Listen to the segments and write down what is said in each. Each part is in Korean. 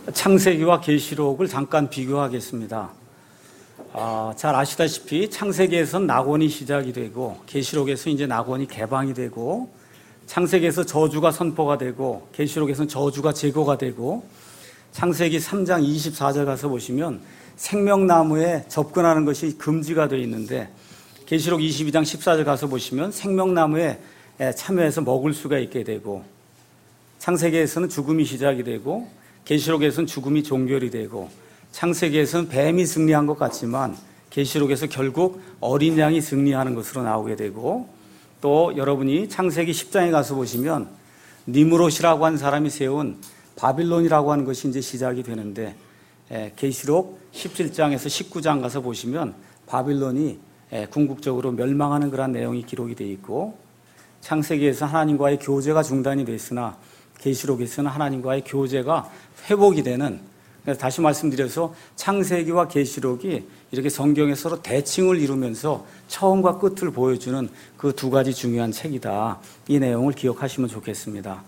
창세기와 계시록을 잠깐 비교하겠습니다. 잘 아시다시피 창세기에서는 낙원이 시작이 되고 계시록에서 이제 낙원이 개방이 되고 창세기에서 저주가 선포가 되고 계시록에서는 저주가 제거가 되고 창세기 3장 24절 가서 보시면 생명나무에 접근하는 것이 금지가 되어 있는데 계시록 22장 14절 가서 보시면 생명나무에 참여해서 먹을 수가 있게 되고 창세기에서는 죽음이 시작이 되고 계시록에서는 죽음이 종결이 되고 창세기에서는 뱀이 승리한 것 같지만 계시록에서 결국 어린 양이 승리하는 것으로 나오게 되고 또 여러분이 창세기 10장에 가서 보시면 니므롯이라고 한 사람이 세운 바빌론이라고 하는 것이 이제 시작이 되는데 계시록 17장에서 19장 가서 보시면 바빌론이 궁극적으로 멸망하는 그런 내용이 기록이 되어 있고 창세기에서 하나님과의 교제가 중단이 됐으나 계시록에서는 하나님과의 교제가 회복이 되는, 그래서 다시 말씀드려서 창세기와 계시록이 이렇게 성경에 서로 대칭을 이루면서 처음과 끝을 보여주는 그 두 가지 중요한 책이다. 이 내용을 기억하시면 좋겠습니다.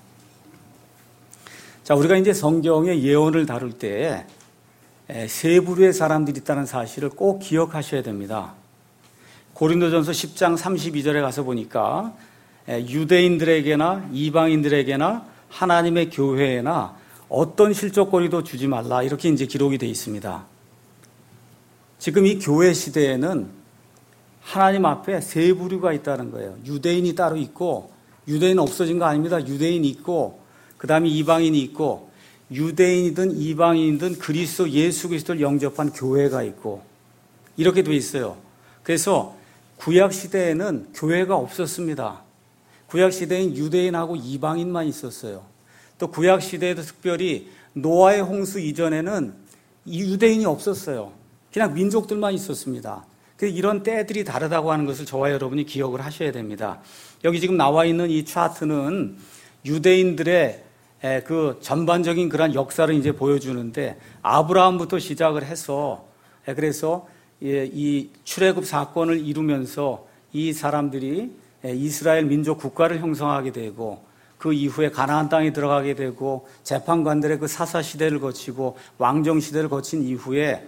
자, 우리가 이제 성경의 예언을 다룰 때 세 부류의 사람들이 있다는 사실을 꼭 기억하셔야 됩니다. 고린도전서 10장 32절에 가서 보니까 유대인들에게나 이방인들에게나 하나님의 교회에나 어떤 실족거리도 주지 말라, 이렇게 이제 기록이 되어 있습니다. 지금 이 교회 시대에는 하나님 앞에 세 부류가 있다는 거예요. 유대인이 따로 있고, 유대인 없어진 거 아닙니다. 유대인이 있고, 그 다음에 이방인이 있고, 유대인이든 이방인이든 그리스도 예수 그리스도를 영접한 교회가 있고, 이렇게 되어 있어요. 그래서 구약 시대에는 교회가 없었습니다. 구약 시대엔 유대인하고 이방인만 있었어요. 또 구약 시대에도 특별히 노아의 홍수 이전에는 유대인이 없었어요. 그냥 민족들만 있었습니다. 그래서 이런 때들이 다르다고 하는 것을 저와 여러분이 기억을 하셔야 됩니다. 여기 지금 나와 있는 이 차트는 유대인들의 그 전반적인 그런 역사를 이제 보여주는데 아브라함부터 시작을 해서 그래서 이 출애굽 사건을 이루면서 이 사람들이 이스라엘 민족 국가를 형성하게 되고 그 이후에 가나안 땅에 들어가게 되고 재판관들의 그 사사 시대를 거치고 왕정 시대를 거친 이후에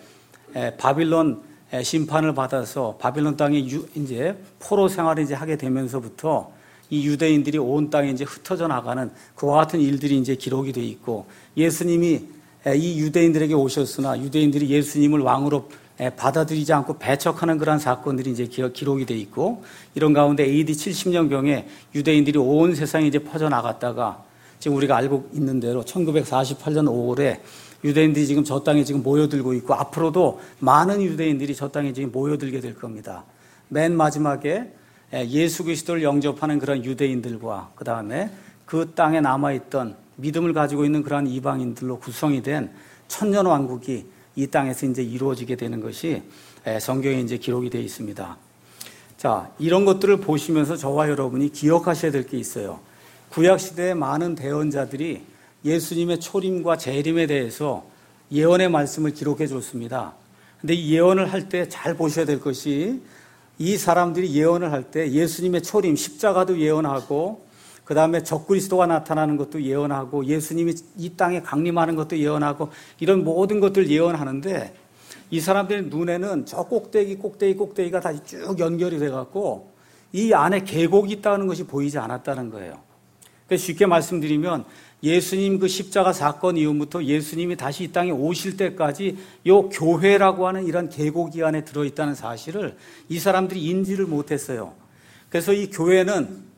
바빌론 심판을 받아서 바빌론 땅에 이제 포로 생활을 이제 하게 되면서부터 이 유대인들이 온 땅에 이제 흩어져 나가는 그와 같은 일들이 이제 기록이 되어 있고 예수님이 이 유대인들에게 오셨으나 유대인들이 예수님을 왕으로 받아들이지 않고 배척하는 그런 사건들이 이제 기록이 되어 있고 이런 가운데 AD 70년경에 유대인들이 온 세상에 이제 퍼져 나갔다가 지금 우리가 알고 있는 대로 1948년 5월에 유대인들이 지금 저 땅에 지금 모여들고 있고 앞으로도 많은 유대인들이 저 땅에 지금 모여들게 될 겁니다. 맨 마지막에 예수 그리스도를 영접하는 그런 유대인들과 그 다음에 그 땅에 남아있던 믿음을 가지고 있는 그런 이방인들로 구성이 된 천년 왕국이 이 땅에서 이제 이루어지게 되는 것이 성경에 이제 기록이 되어 있습니다. 자, 이런 것들을 보시면서 저와 여러분이 기억하셔야 될 게 있어요. 구약시대의 많은 대언자들이 예수님의 초림과 재림에 대해서 예언의 말씀을 기록해 줬습니다. 근데 이 예언을 할 때 잘 보셔야 될 것이 이 사람들이 예언을 할 때 예수님의 초림, 십자가도 예언하고 그 다음에 적그리스도가 나타나는 것도 예언하고 예수님이 이 땅에 강림하는 것도 예언하고 이런 모든 것들을 예언하는데 이 사람들의 눈에는 저 꼭대기가 다시 쭉 연결이 돼갖고 이 안에 계곡이 있다는 것이 보이지 않았다는 거예요. 그래서 쉽게 말씀드리면 예수님 그 십자가 사건 이후부터 예수님이 다시 이 땅에 오실 때까지 요 교회라고 하는 이런 계곡이 안에 들어있다는 사실을 이 사람들이 인지를 못했어요. 그래서 이 교회는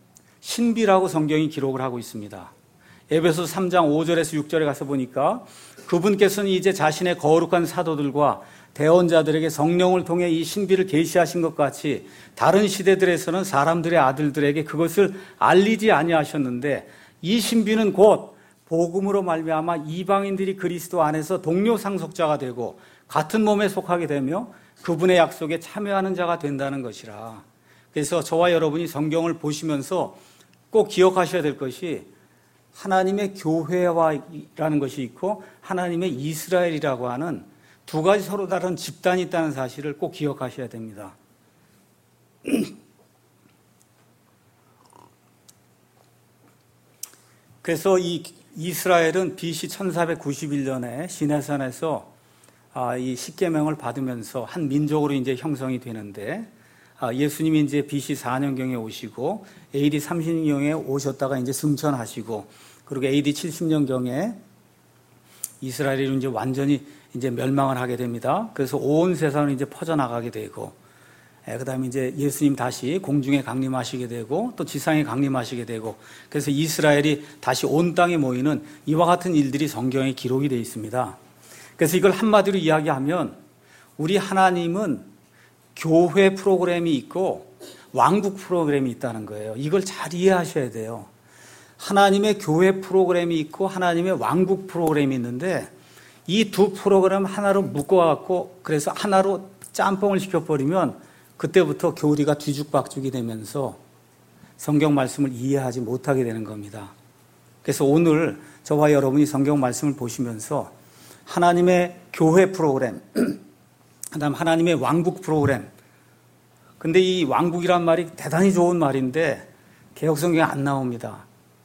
신비라고 성경이 기록을 하고 있습니다. 에베소서 3장 5절에서 6절에 가서 보니까 그분께서는 이제 자신의 거룩한 사도들과 대언자들에게 성령을 통해 이 신비를 계시하신 것 같이 다른 시대들에서는 사람들의 아들들에게 그것을 알리지 아니하셨는데 이 신비는 곧 복음으로 말미암아 이방인들이 그리스도 안에서 동료 상속자가 되고 같은 몸에 속하게 되며 그분의 약속에 참여하는 자가 된다는 것이라. 그래서 저와 여러분이 성경을 보시면서 꼭 기억하셔야 될 것이 하나님의 교회와라는 것이 있고 하나님의 이스라엘이라고 하는 두 가지 서로 다른 집단이 있다는 사실을 꼭 기억하셔야 됩니다. 그래서 이 이스라엘은 BC 1491년에 시내산에서 이 십계명을 받으면서 한 민족으로 이제 형성이 되는데, 예수님이 이제 BC 4년경에 오시고 AD 30년경에 오셨다가 이제 승천하시고, 그리고 AD 70년경에 이스라엘이 이제 완전히 이제 멸망을 하게 됩니다. 그래서 온 세상을 이제 퍼져나가게 되고, 그다음에 이제 예수님 다시 공중에 강림하시게 되고 또 지상에 강림하시게 되고, 그래서 이스라엘이 다시 온 땅에 모이는 이와 같은 일들이 성경에 기록이 되어 있습니다. 그래서 이걸 한마디로 이야기하면 우리 하나님은 교회 프로그램이 있고 왕국 프로그램이 있다는 거예요. 이걸 잘 이해하셔야 돼요. 하나님의 교회 프로그램이 있고 하나님의 왕국 프로그램이 있는데, 이 두 프로그램 하나로 묶어갖고 그래서 하나로 짬뽕을 시켜버리면 그때부터 교리가 뒤죽박죽이 되면서 성경 말씀을 이해하지 못하게 되는 겁니다. 그래서 오늘 저와 여러분이 성경 말씀을 보시면서 하나님의 교회 프로그램, 그다음 하나님의 왕국 프로그램. 근데 이 왕국이란 말이 대단히 좋은 말인데 개역성경에 안 나옵니다.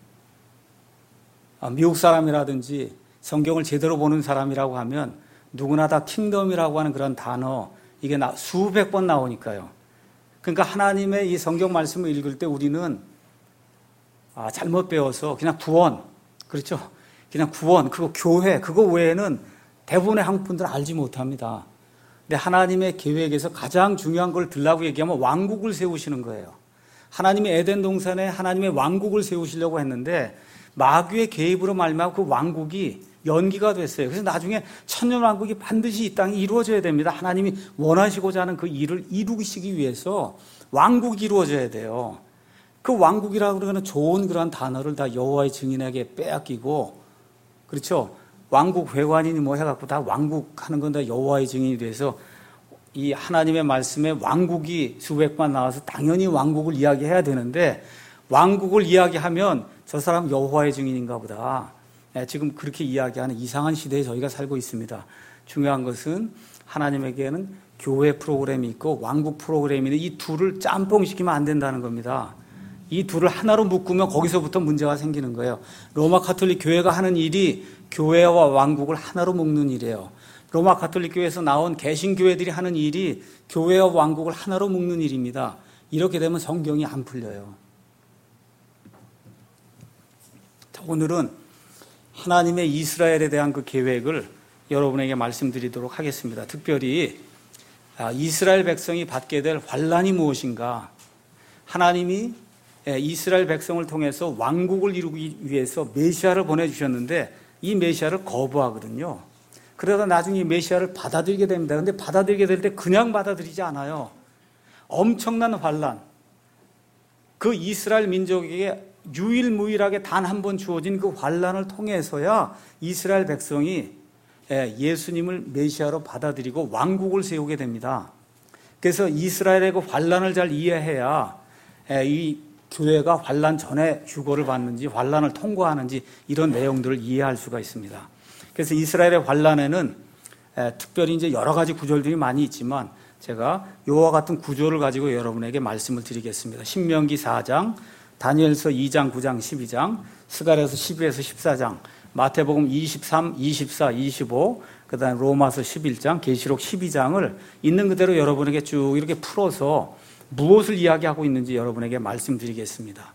미국 사람이라든지 성경을 제대로 보는 사람이라고 하면 누구나 다 킹덤이라고 하는 그런 단어, 이게 수백 번 나오니까요. 그러니까 하나님의 이 성경 말씀을 읽을 때 우리는 잘못 배워서 그냥 구원, 그렇죠? 그냥 구원, 그거 교회, 그거 외에는 대부분의 한국 분들은 알지 못합니다. 근데 하나님의 계획에서 가장 중요한 걸 들라고 얘기하면 왕국을 세우시는 거예요. 하나님의 에덴 동산에 하나님의 왕국을 세우시려고 했는데 마귀의 개입으로 말미암아 그 왕국이 연기가 됐어요. 그래서 나중에 천년왕국이 반드시 이 땅에 이루어져야 됩니다. 하나님이 원하시고자 하는 그 일을 이루시기 위해서 왕국이 이루어져야 돼요. 그 왕국이라고 그러는 좋은 그런 단어를 다 여호와의 증인에게 빼앗기고, 그렇죠? 왕국 회관이니 뭐 해갖고 다 왕국 하는 건 다 여호와의 증인이 돼서 이 하나님의 말씀에 왕국이 수백 번 나와서 당연히 왕국을 이야기해야 되는데, 왕국을 이야기하면 저 사람 여호와의 증인인가 보다. 지금 그렇게 이야기하는 이상한 시대에 저희가 살고 있습니다. 중요한 것은 하나님에게는 교회 프로그램이 있고 왕국 프로그램이 있는데 이 둘을 짬뽕시키면 안 된다는 겁니다. 이 둘을 하나로 묶으면 거기서부터 문제가 생기는 거예요. 로마 가톨릭 교회가 하는 일이 교회와 왕국을 하나로 묶는 일이에요. 로마 가톨릭 교회에서 나온 개신교회들이 하는 일이 교회와 왕국을 하나로 묶는 일입니다. 이렇게 되면 성경이 안 풀려요. 자, 오늘은 하나님의 이스라엘에 대한 그 계획을 여러분에게 말씀드리도록 하겠습니다. 특별히 이스라엘 백성이 받게 될 환난이 무엇인가, 하나님이 이스라엘 백성을 통해서 왕국을 이루기 위해서 메시아를 보내주셨는데 이 메시아를 거부하거든요. 그러다 나중에 이 메시아를 받아들이게 됩니다. 그런데 받아들이게 될 때 그냥 받아들이지 않아요. 엄청난 환난, 그 이스라엘 민족에게 유일무이하게 단 한 번 주어진 그 환난을 통해서야 이스라엘 백성이 예수님을 메시아로 받아들이고 왕국을 세우게 됩니다. 그래서 이스라엘의 그 환난을 잘 이해해야 이 교회가 환난 전에 휴거를 받는지 환난을 통과하는지 이런 내용들을 이해할 수가 있습니다. 그래서 이스라엘의 환난에는 특별히 이제 여러 가지 구절들이 많이 있지만 제가 이와 같은 구조를 가지고 여러분에게 말씀을 드리겠습니다. 신명기 4장, 다니엘서 2장, 9장, 12장, 스가랴서 12에서 14장, 마태복음 23, 24, 25, 그 다음에 로마서 11장, 계시록 12장을 있는 그대로 여러분에게 쭉 이렇게 풀어서 무엇을 이야기하고 있는지 여러분에게 말씀드리겠습니다.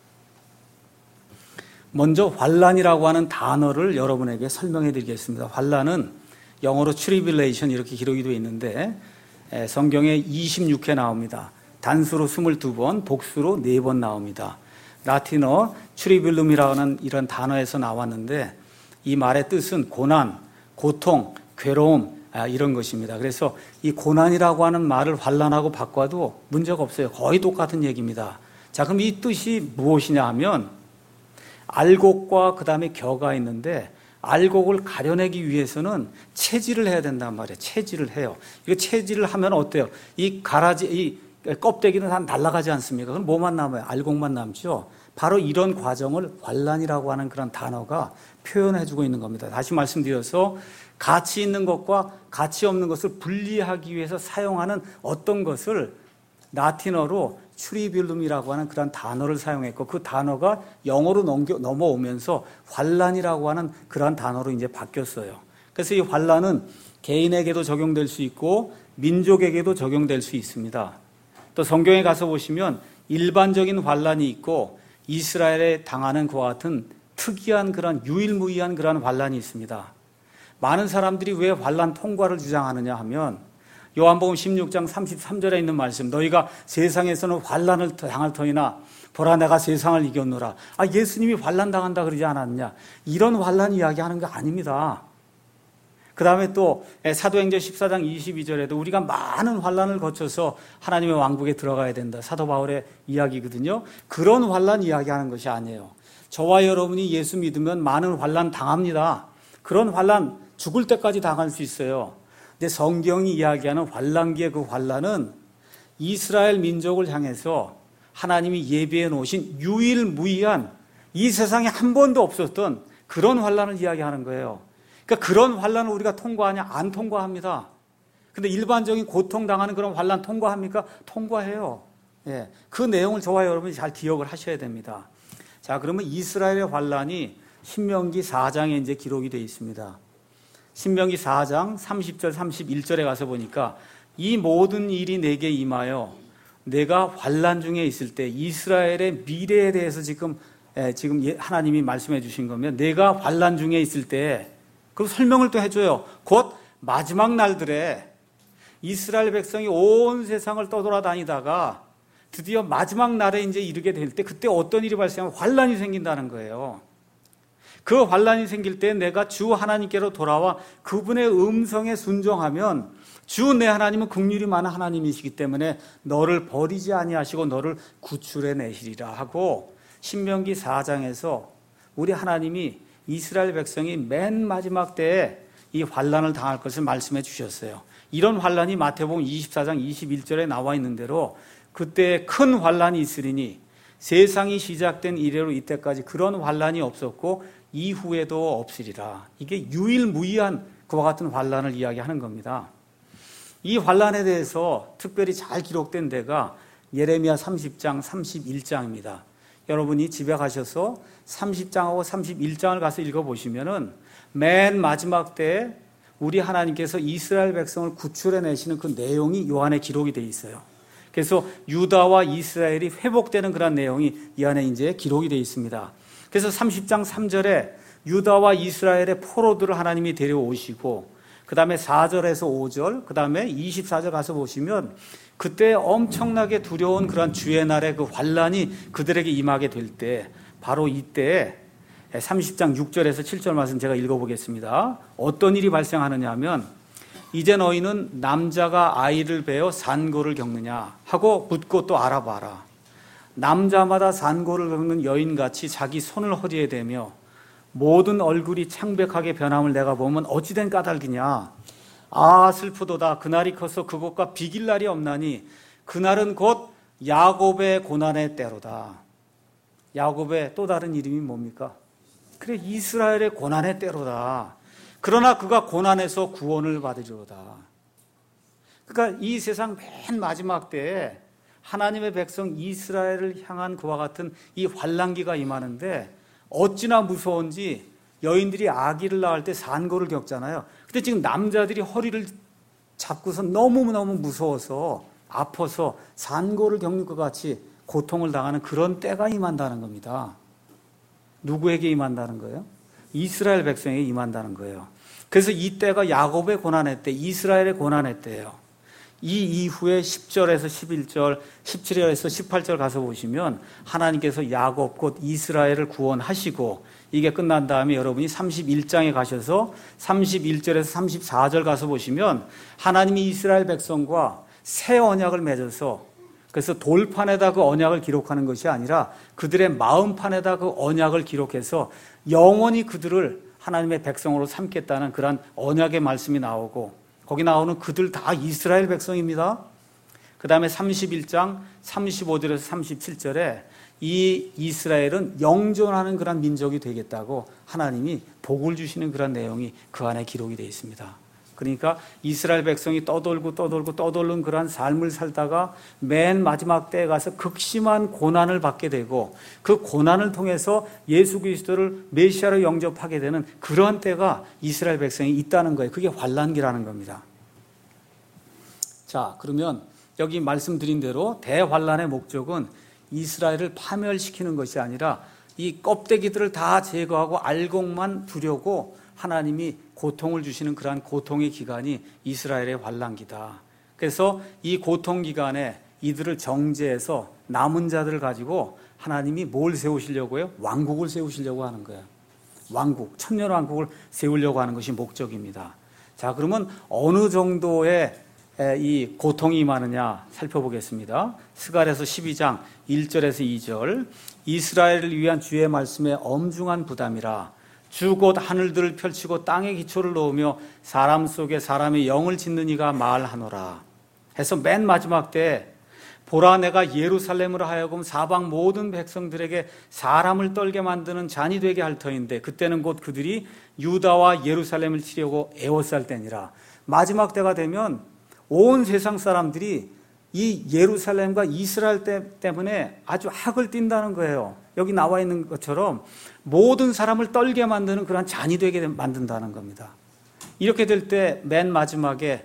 먼저 환난이라고 하는 단어를 여러분에게 설명해 드리겠습니다. 환난은 영어로 tribulation 이렇게 기록이 되어 있는데 성경에 26회 나옵니다. 단수로 22번, 복수로 4번 나옵니다. 라틴어 트리빌룸이라는 이런 단어에서 나왔는데 이 말의 뜻은 고난, 고통, 괴로움 이런 것입니다. 그래서 이 고난이라고 하는 말을 환난하고 바꿔도 문제가 없어요. 거의 똑같은 얘기입니다. 자, 그럼 이 뜻이 무엇이냐 하면 알곡과 그 다음에 겨가 있는데 알곡을 가려내기 위해서는 채질을 해야 된단 말이에요. 채질을 해요. 이거 채질을 하면 어때요? 이 가라지, 이 껍데기는 다 날아가지 않습니까? 그럼 뭐만 남아요? 알곡만 남죠. 바로 이런 과정을 환난이라고 하는 그런 단어가 표현해주고 있는 겁니다. 다시 말씀드려서 가치 있는 것과 가치 없는 것을 분리하기 위해서 사용하는 어떤 것을 라틴어로 트리뷴룸이라고 하는 그런 단어를 사용했고 그 단어가 영어로 넘어오면서 환란이라고 하는 그런 단어로 이제 바뀌었어요. 그래서 이 환란은 개인에게도 적용될 수 있고 민족에게도 적용될 수 있습니다. 또 성경에 가서 보시면 일반적인 환란이 있고 이스라엘에 당하는 그와 같은 특이한 그런 유일무이한 그런 환란이 있습니다. 많은 사람들이 왜 환란 통과를 주장하느냐 하면 요한복음 16장 33절에 있는 말씀, 너희가 세상에서는 환란을 당할 터이나 보라 내가 세상을 이겼노라. 예수님이 환란 당한다 그러지 않았느냐. 이런 환란 이야기하는 거 아닙니다. 그 다음에 또 사도행전 14장 22절에도 우리가 많은 환란을 거쳐서 하나님의 왕국에 들어가야 된다. 사도 바울의 이야기거든요. 그런 환란 이야기하는 것이 아니에요. 저와 여러분이 예수 믿으면 많은 환란 당합니다. 그런 환란 죽을 때까지 당할 수 있어요. 근데 성경이 이야기하는 환란기의 그 환란은 이스라엘 민족을 향해서 하나님이 예비해 놓으신 유일무이한 이 세상에 한 번도 없었던 그런 환란을 이야기하는 거예요. 그러니까 그런 환란을 우리가 통과하냐? 안 통과합니다. 근데 일반적인 고통당하는 그런 환란 통과합니까? 통과해요. 예, 그 내용을 저와 여러분이 잘 기억을 하셔야 됩니다. 자, 그러면 이스라엘의 환란이 신명기 4장에 이제 기록이 되어 있습니다. 신명기 4장 30절 31절에 가서 보니까 이 모든 일이 내게 임하여 내가 환란 중에 있을 때 이스라엘의 미래에 대해서 지금 하나님이 말씀해 주신 거면 내가 환란 중에 있을 때 그 설명을 또 해줘요. 곧 마지막 날들에 이스라엘 백성이 온 세상을 떠돌아다니다가 드디어 마지막 날에 이제 이르게 될 때 그때 어떤 일이 발생하면 환란이 생긴다는 거예요. 그 환란이 생길 때 내가 주 하나님께로 돌아와 그분의 음성에 순종하면 주 내 하나님은 긍휼이 많은 하나님이시기 때문에 너를 버리지 아니하시고 너를 구출해 내시리라 하고 신명기 4장에서 우리 하나님이 이스라엘 백성이 맨 마지막 때에 이 환란을 당할 것을 말씀해 주셨어요. 이런 환란이 마태복음 24장 21절에 나와 있는 대로 그때 큰 환란이 있으리니 세상이 시작된 이래로 이때까지 그런 환란이 없었고 이후에도 없으리라. 이게 유일무이한 그와 같은 환란을 이야기하는 겁니다. 이 환란에 대해서 특별히 잘 기록된 데가 예레미야 30장 31장입니다. 여러분이 집에 가셔서 30장하고 31장을 가서 읽어보시면은 맨 마지막 때에 우리 하나님께서 이스라엘 백성을 구출해 내시는 그 내용이 요 안에 기록이 되어 있어요. 그래서 유다와 이스라엘이 회복되는 그런 내용이 이 안에 이제 기록이 되어 있습니다. 그래서 30장 3절에 유다와 이스라엘의 포로들을 하나님이 데려오시고 그 다음에 4절에서 5절, 그 다음에 24절 가서 보시면 그때 엄청나게 두려운 그런 주의 날의 그 환란이 그들에게 임하게 될 때 바로 이때 30장 6절에서 7절 말씀 제가 읽어보겠습니다. 어떤 일이 발생하느냐 하면 이제 너희는 남자가 아이를 베어 산고를 겪느냐 하고 묻고 또 알아봐라. 남자마다 산고를 겪는 여인같이 자기 손을 허리에 대며 모든 얼굴이 창백하게 변함을 내가 보면 어찌된 까닭이냐. 아 슬프도다. 그날이 커서 그것과 비길 날이 없나니 그날은 곧 야곱의 고난의 때로다. 야곱의 또 다른 이름이 뭡니까? 그래 이스라엘의 고난의 때로다. 그러나 그가 고난에서 구원을 받으리로다. 그러니까 이 세상 맨 마지막 때에 하나님의 백성 이스라엘을 향한 그와 같은 이 환란기가 임하는데 어찌나 무서운지 여인들이 아기를 낳을 때 산고를 겪잖아요. 근데 지금 남자들이 허리를 잡고서 너무너무 무서워서 아파서 산고를 겪는 것 같이 고통을 당하는 그런 때가 임한다는 겁니다. 누구에게 임한다는 거예요? 이스라엘 백성에게 임한다는 거예요. 그래서 이 때가 야곱의 고난의 때, 이스라엘의 고난의 때예요. 이 이후에 10절에서 11절, 17절에서 18절 가서 보시면 하나님께서 야곱 곧 이스라엘을 구원하시고 이게 끝난 다음에 여러분이 31장에 가셔서 31절에서 34절 가서 보시면 하나님이 이스라엘 백성과 새 언약을 맺어서 그래서 돌판에다 그 언약을 기록하는 것이 아니라 그들의 마음판에다 그 언약을 기록해서 영원히 그들을 하나님의 백성으로 삼겠다는 그런 언약의 말씀이 나오고 거기 나오는 그들 다 이스라엘 백성입니다. 그 다음에 31장 35절에서 37절에 이 이스라엘은 영존하는 그런 민족이 되겠다고 하나님이 복을 주시는 그런 내용이 그 안에 기록이 되어 있습니다. 그러니까 이스라엘 백성이 떠돌는 그러한 삶을 살다가 맨 마지막 때에 가서 극심한 고난을 받게 되고 그 고난을 통해서 예수 그리스도를 메시아로 영접하게 되는 그런 때가 이스라엘 백성이 있다는 거예요. 그게 환란기라는 겁니다. 자, 그러면 여기 말씀드린 대로 대환란의 목적은 이스라엘을 파멸시키는 것이 아니라 이 껍데기들을 다 제거하고 알곡만 두려고 하나님이 고통을 주시는 그러한 고통의 기간이 이스라엘의 환란기다. 그래서 이 고통 기간에 이들을 정죄해서 남은 자들을 가지고 하나님이 뭘 세우시려고요? 왕국을 세우시려고 하는 거예요. 왕국, 천년 왕국을 세우려고 하는 것이 목적입니다. 자, 그러면 어느 정도의 이 고통이 임하느냐 살펴보겠습니다. 스가랴서 12장 1절에서 2절. 이스라엘을 위한 주의 말씀에 엄중한 부담이라. 주 곧 하늘들을 펼치고 땅에 기초를 놓으며 사람 속에 사람의 영을 짓는 이가 말하노라 해서 맨 마지막 때 보라 내가 예루살렘으로 하여금 사방 모든 백성들에게 사람을 떨게 만드는 잔이 되게 할 터인데 그때는 곧 그들이 유다와 예루살렘을 치려고 애워쌀 때니라. 마지막 때가 되면 온 세상 사람들이 이 예루살렘과 이스라엘 때문에 아주 학을 띈다는 거예요. 여기 나와 있는 것처럼 모든 사람을 떨게 만드는 그런 잔이 되게 만든다는 겁니다. 이렇게 될 때 맨 마지막에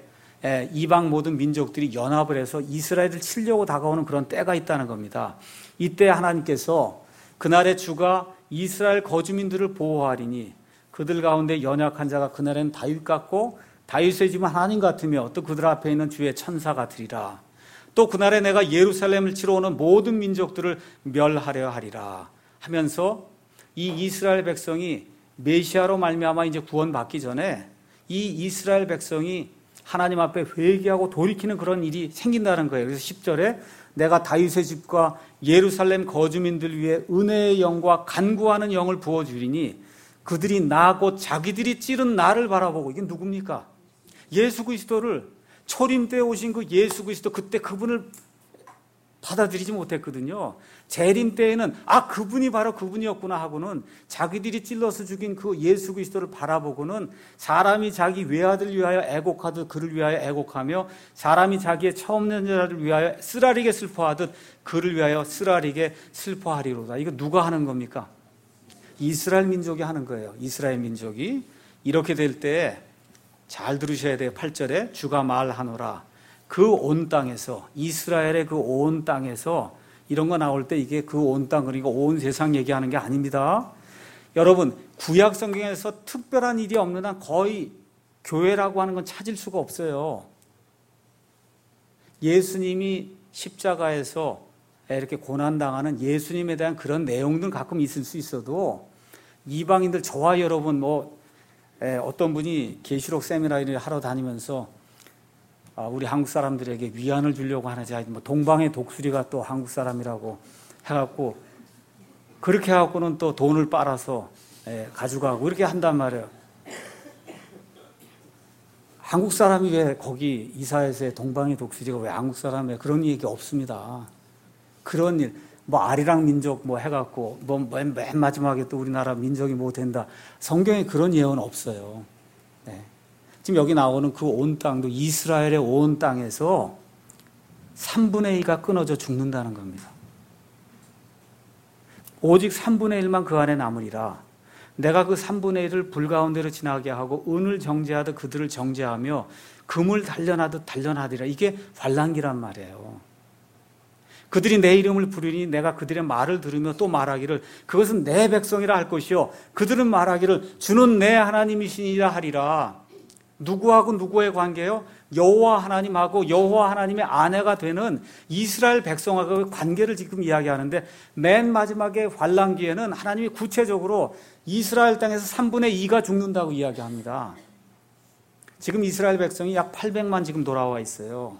이방 모든 민족들이 연합을 해서 이스라엘을 치려고 다가오는 그런 때가 있다는 겁니다. 이때 하나님께서 그날의 주가 이스라엘 거주민들을 보호하리니 그들 가운데 연약한 자가 그날엔 다윗 같고 다윗의 집은 하나님 같으며 또 그들 앞에 있는 주의 천사 같으리라. 또 그날에 내가 예루살렘을 치러 오는 모든 민족들을 멸하려 하리라 하면서 이 이스라엘 백성이 메시아로 말미암아 이제 구원받기 전에 이 이스라엘 백성이 하나님 앞에 회개하고 돌이키는 그런 일이 생긴다는 거예요. 그래서 10절에 내가 다윗의 집과 예루살렘 거주민들 위해 은혜의 영과 간구하는 영을 부어주리니 그들이 나 곧 자기들이 찌른 나를 바라보고. 이게 누굽니까? 예수 그리스도를 초림 때 오신 그 예수 그리스도, 그때 그분을 받아들이지 못했거든요. 재림 때에는 그분이 바로 그분이었구나 하고는 자기들이 찔러서 죽인 그 예수 그리스도를 바라보고는 사람이 자기 외아들 위하여 애곡하듯 그를 위하여 애곡하며 사람이 자기의 처음 년자를 위하여 쓰라리게 슬퍼하듯 그를 위하여 쓰라리게 슬퍼하리로다. 이거 누가 하는 겁니까? 이스라엘 민족이 하는 거예요. 이스라엘 민족이. 이렇게 될 때 잘 들으셔야 돼요. 8절에 주가 말하노라. 그 온 땅에서, 이스라엘의 그 온 땅에서, 이런 거 나올 때 이게 그 온 땅, 그러니까 온 세상 얘기하는 게 아닙니다. 여러분, 구약 성경에서 특별한 일이 없는 한 거의 교회라고 하는 건 찾을 수가 없어요. 예수님이 십자가에서 이렇게 고난당하는 예수님에 대한 그런 내용들은 가끔 있을 수 있어도 이방인들, 저와 여러분, 어떤 분이 계시록 세미나를 하러 다니면서 우리 한국 사람들에게 위안을 주려고 하는지, 동방의 독수리가 또 한국 사람이라고 해갖고 그렇게 해갖고는 또 돈을 빨아서 가져가고 이렇게 한단 말이에요. 한국 사람이 왜 거기 이사회에서 동방의 독수리가 왜 한국 사람이에요? 그런 얘기 없습니다. 그런 일, 아리랑 민족 해갖고 맨 마지막에 또 우리나라 민족이 된다. 성경에 그런 예언은 없어요. 네. 지금 여기 나오는 그 온 땅도 이스라엘의 온 땅에서 3분의 2가 끊어져 죽는다는 겁니다. 오직 3분의 1만 그 안에 남으리라. 내가 그 3분의 1을 불 가운데로 지나게 하고 은을 정죄하듯 그들을 정죄하며 금을 단련하듯 단련하리라. 이게 환란기란 말이에요. 그들이 내 이름을 부르니 내가 그들의 말을 들으며 또 말하기를 그것은 내 백성이라 할 것이요 그들은 말하기를 주는 내 하나님이시니라 하리라. 누구하고 누구의 관계요? 여호와 하나님하고 여호와 하나님의 아내가 되는 이스라엘 백성하고의 관계를 지금 이야기하는데, 맨 마지막에 환란기에는 하나님이 구체적으로 이스라엘 땅에서 3분의 2가 죽는다고 이야기합니다. 지금 이스라엘 백성이 약 800만 지금 돌아와 있어요.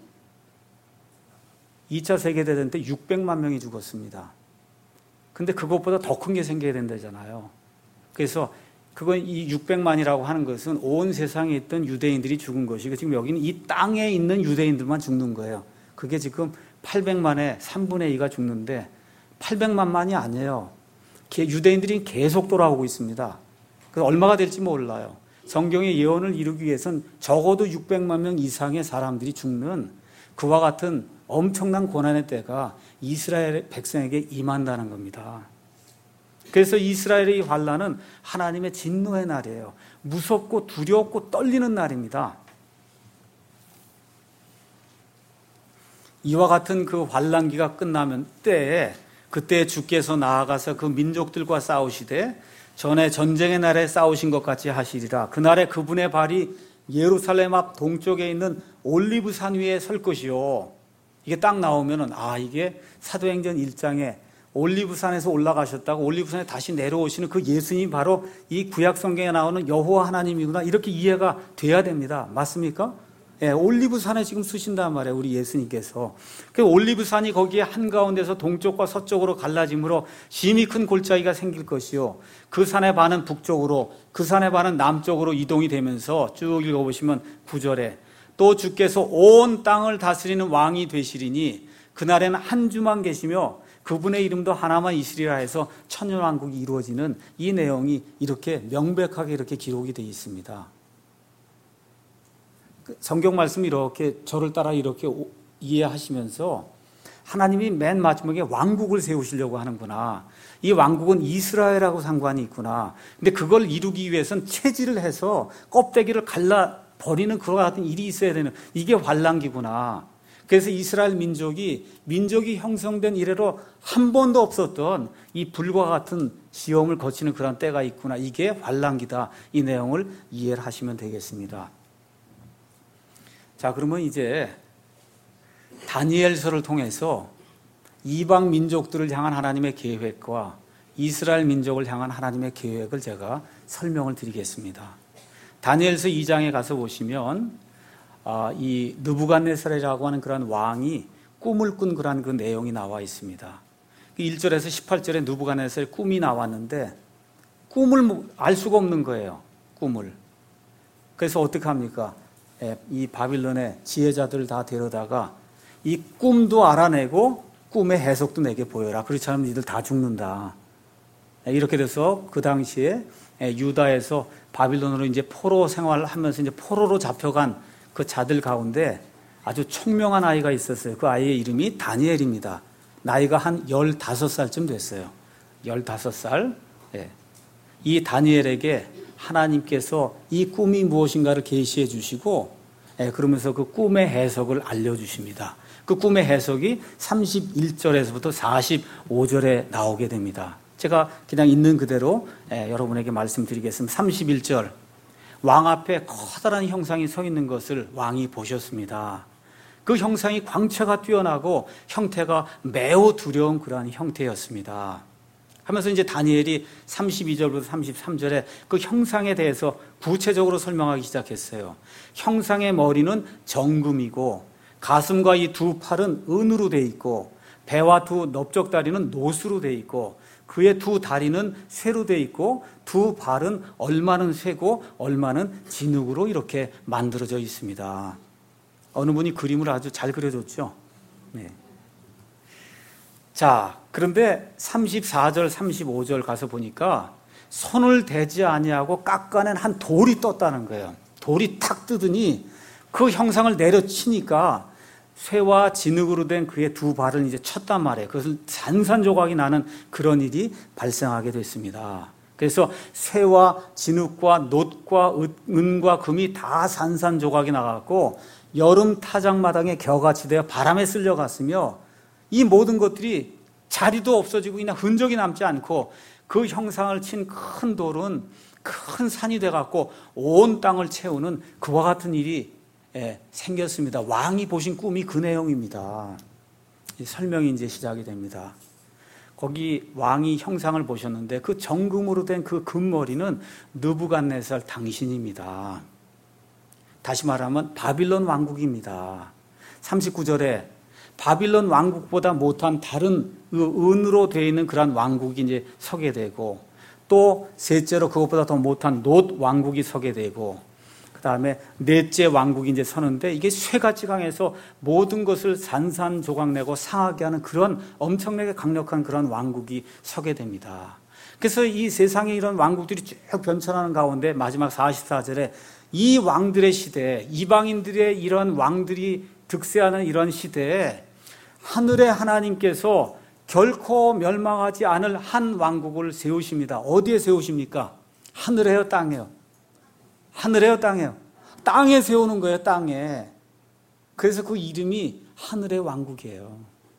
2차 세계대전 때 600만 명이 죽었습니다. 근데 그것보다 더 큰 게 생겨야 된다잖아요. 그래서 그건 이 600만이라고 하는 것은 온 세상에 있던 유대인들이 죽은 것이고, 지금 여기는 이 땅에 있는 유대인들만 죽는 거예요. 그게 지금 800만의 3분의 2가 죽는데 800만만이 아니에요. 유대인들이 계속 돌아오고 있습니다. 그래서 얼마가 될지 몰라요. 성경의 예언을 이루기 위해서는 적어도 600만 명 이상의 사람들이 죽는 그와 같은 엄청난 고난의 때가 이스라엘 백성에게 임한다는 겁니다. 그래서 이스라엘의 이 환난은 하나님의 진노의 날이에요. 무섭고 두렵고 떨리는 날입니다. 이와 같은 그 환난기가 끝나면 그때 주께서 나아가서 그 민족들과 싸우시되 전에 전쟁의 날에 싸우신 것 같이 하시리라. 그날에 그분의 발이 예루살렘 앞 동쪽에 있는 올리브산 위에 설 것이요. 이게 딱 나오면은 이게 사도행전 1장에 올리브산에서 올라가셨다고 올리브산에 다시 내려오시는 그 예수님이 바로 이 구약 성경에 나오는 여호와 하나님이구나, 이렇게 이해가 돼야 됩니다. 맞습니까? 예, 올리브산에 지금 쓰신단 말이에요, 우리 예수님께서. 그 올리브산이 거기에 한가운데서 동쪽과 서쪽으로 갈라짐으로 심히 큰 골짜기가 생길 것이요. 그 산의 반은 북쪽으로, 그 산의 반은 남쪽으로 이동이 되면서 쭉 읽어보시면 9절에 또 주께서 온 땅을 다스리는 왕이 되시리니 그날에는 한 주만 계시며 그분의 이름도 하나만 있으리라 해서 천년왕국이 이루어지는 이 내용이 이렇게 명백하게 이렇게 기록이 되어 있습니다. 성경 말씀 이렇게 저를 따라 이렇게 이해하시면서 하나님이 맨 마지막에 왕국을 세우시려고 하는구나. 이 왕국은 이스라엘하고 상관이 있구나. 근데 그걸 이루기 위해서는 체질을 해서 껍데기를 갈라버리는 그와 같은 일이 있어야 되는, 이게 환난기구나. 그래서 이스라엘 민족이 형성된 이래로 한 번도 없었던 이 불과 같은 시험을 거치는 그런 때가 있구나. 이게 환난기다. 이 내용을 이해를 하시면 되겠습니다. 자, 그러면 이제 다니엘서를 통해서 이방 민족들을 향한 하나님의 계획과 이스라엘 민족을 향한 하나님의 계획을 제가 설명을 드리겠습니다. 다니엘서 2장에 가서 보시면 이 느부갓네살이라고 하는 그런 왕이 꿈을 꾼 그런 그 내용이 나와 있습니다. 1절에서 18절에 느부갓네살의 꿈이 나왔는데 꿈을 알 수가 없는 거예요. 꿈을. 그래서 어떻게 합니까? 이 바빌론의 지혜자들을 다 데려다가 이 꿈도 알아내고 꿈의 해석도 내게 보여라. 그렇지 않으면 니들 다 죽는다. 이렇게 돼서 그 당시에 유다에서 바빌론으로 이제 포로 생활을 하면서 이제 포로로 잡혀간 그 자들 가운데 아주 총명한 아이가 있었어요. 그 아이의 이름이 다니엘입니다. 나이가 한 15살쯤 됐어요. 15살. 이 다니엘에게 하나님께서 이 꿈이 무엇인가를 계시해 주시고, 그러면서 그 꿈의 해석을 알려주십니다. 그 꿈의 해석이 31절에서부터 45절에 나오게 됩니다. 제가 그냥 있는 그대로 여러분에게 말씀드리겠습니다. 31절. 왕 앞에 커다란 형상이 서 있는 것을 왕이 보셨습니다. 그 형상이 광채가 뛰어나고 형태가 매우 두려운 그러한 형태였습니다. 하면서 이제 다니엘이 32절부터 33절에 그 형상에 대해서 구체적으로 설명하기 시작했어요. 형상의 머리는 정금이고 가슴과 이 두 팔은 은으로 돼 있고 배와 두 넓적다리는 노수로 돼 있고 그의 두 다리는 쇠로 돼 있고 두 발은 얼마는 쇠고 얼마는 진흙으로 이렇게 만들어져 있습니다. 어느 분이 그림을 아주 잘 그려줬죠. 네. 자, 그런데 34절, 35절 가서 보니까 손을 대지 아니하고 깎아낸 한 돌이 떴다는 거예요. 돌이 탁 뜨더니 그 형상을 내려치니까 쇠와 진흙으로 된 그의 두 발을 이제 쳤단 말이에요. 그것을 산산조각이 나는 그런 일이 발생하게 됐습니다. 그래서 쇠와 진흙과 놋과 은과 금이 다 산산조각이 나갔고 여름 타작마당에 겨같이 되어 바람에 쓸려갔으며 이 모든 것들이 자리도 없어지고 그냥 흔적이 남지 않고 그 형상을 친 큰 돌은 큰 산이 돼갖고 온 땅을 채우는 그와 같은 일이 생겼습니다. 왕이 보신 꿈이 그 내용입니다. 설명이 이제 시작이 됩니다. 거기 왕이 형상을 보셨는데 그 정금으로 된 그 금머리는 느부갓네살 당신입니다. 다시 말하면 바빌론 왕국입니다. 39절에 바빌론 왕국보다 못한 다른 은으로 되어 있는 그런 왕국이 이제 서게 되고 또 셋째로 그것보다 더 못한 놋 왕국이 서게 되고 그 다음에 넷째 왕국이 이제 서는데 이게 쇠같이 강해서 모든 것을 산산조각내고 상하게 하는 그런 엄청나게 강력한 그런 왕국이 서게 됩니다. 그래서 이 세상에 이런 왕국들이 쭉 변천하는 가운데 마지막 44절에 이 왕들의 시대에, 이방인들의 이런 왕들이 득세하는 이런 시대에 하늘의 하나님께서 결코 멸망하지 않을 한 왕국을 세우십니다. 어디에 세우십니까? 하늘에요, 땅에요? 하늘에요, 땅에요? 땅에 세우는 거예요, 땅에. 그래서 그 이름이 하늘의 왕국이에요.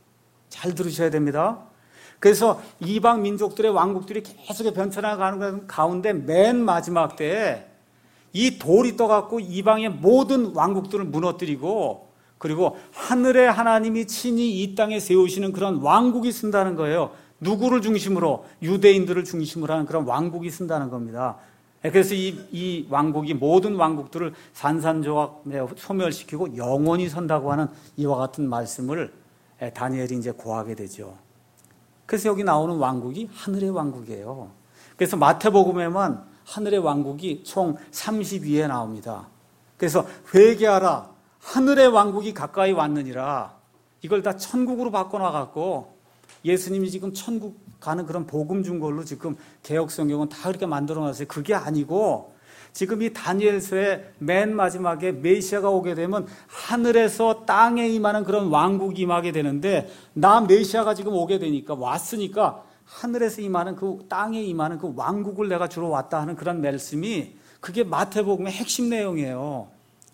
잘 들으셔야 됩니다. 그래서 이방 민족들의 왕국들이 계속 변천해가는 가운데 맨 마지막 때에 이 돌이 떠갖고 이방의 모든 왕국들을 무너뜨리고, 그리고 하늘의 하나님이 친히 이 땅에 세우시는 그런 왕국이 쓴다는 거예요. 누구를 중심으로? 유대인들을 중심으로 하는 그런 왕국이 쓴다는 겁니다. 그래서 이 왕국이 모든 왕국들을 산산조각 소멸시키고 영원히 선다고 하는 이와 같은 말씀을 다니엘이 이제 고하게 되죠. 그래서 여기 나오는 왕국이 하늘의 왕국이에요. 그래서 마태복음에만 하늘의 왕국이 총 32회 나옵니다. 그래서 회개하라, 하늘의 왕국이 가까이 왔느니라. 이걸 다 천국으로 바꿔놔갖고 예수님이 지금 천국 가는 그런 복음 준 걸로 지금 개혁성경은 다 그렇게 만들어놨어요. 그게 아니고 지금 이 다니엘서의 맨 마지막에 메시아가 오게 되면 하늘에서 땅에 임하는 그런 왕국이 임하게 되는데, 나 메시아가 지금 오게 되니까, 왔으니까 하늘에서 임하는 그 땅에 임하는 그 왕국을 내가 주러 왔다 하는 그런 말씀이, 그게 마태복음의 핵심 내용이에요.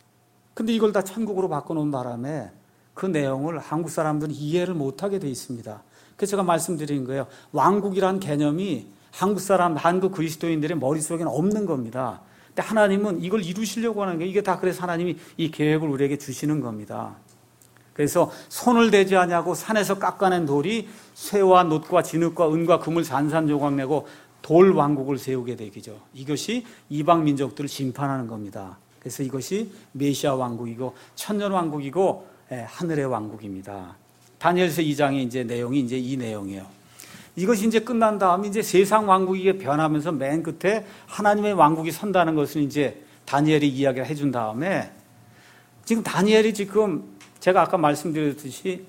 근데 이걸 다 천국으로 바꿔놓은 바람에 그 내용을 한국 사람들은 이해를 못하게 돼 있습니다. 그래서 제가 말씀드린 거예요. 왕국이란 개념이 한국 사람, 한국 그리스도인들의 머릿속에는 없는 겁니다. 근데 하나님은 이걸 이루시려고 하는 게, 이게 다 그래서 하나님이 이 계획을 우리에게 주시는 겁니다. 그래서 손을 대지 아니하고 산에서 깎아낸 돌이 쇠와 놋과 진흙과 은과 금을 산산조각 내고 돌 왕국을 세우게 되기죠. 이것이 이방 민족들을 심판하는 겁니다. 그래서 이것이 메시아 왕국이고 천년 왕국이고 하늘의 왕국입니다. 다니엘서 2장의 이제 내용이 이제 이 내용이에요. 이것이 이제 끝난 다음에 이제 세상 왕국이 변하면서 맨 끝에 하나님의 왕국이 선다는 것을 이제 다니엘이 이야기를 해준 다음에, 지금 다니엘이 지금 제가 아까 말씀드렸듯이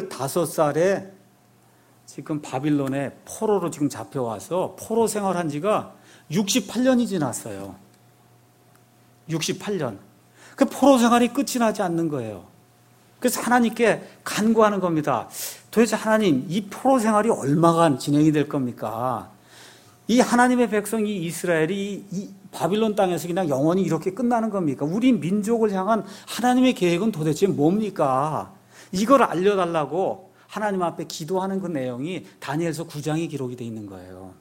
15살에 지금 바빌론에 포로로 지금 잡혀와서 포로 생활한 지가 68년이 지났어요. 68년. 그 포로 생활이 끝이 나지 않는 거예요. 그래서 하나님께 간구하는 겁니다. 도대체 하나님, 이 포로 생활이 얼마간 진행이 될 겁니까? 이 하나님의 백성이 이스라엘이 이 바빌론 땅에서 그냥 영원히 이렇게 끝나는 겁니까? 우리 민족을 향한 하나님의 계획은 도대체 뭡니까? 이걸 알려달라고 하나님 앞에 기도하는 그 내용이 다니엘서 9장에 기록이 되어 있는 거예요.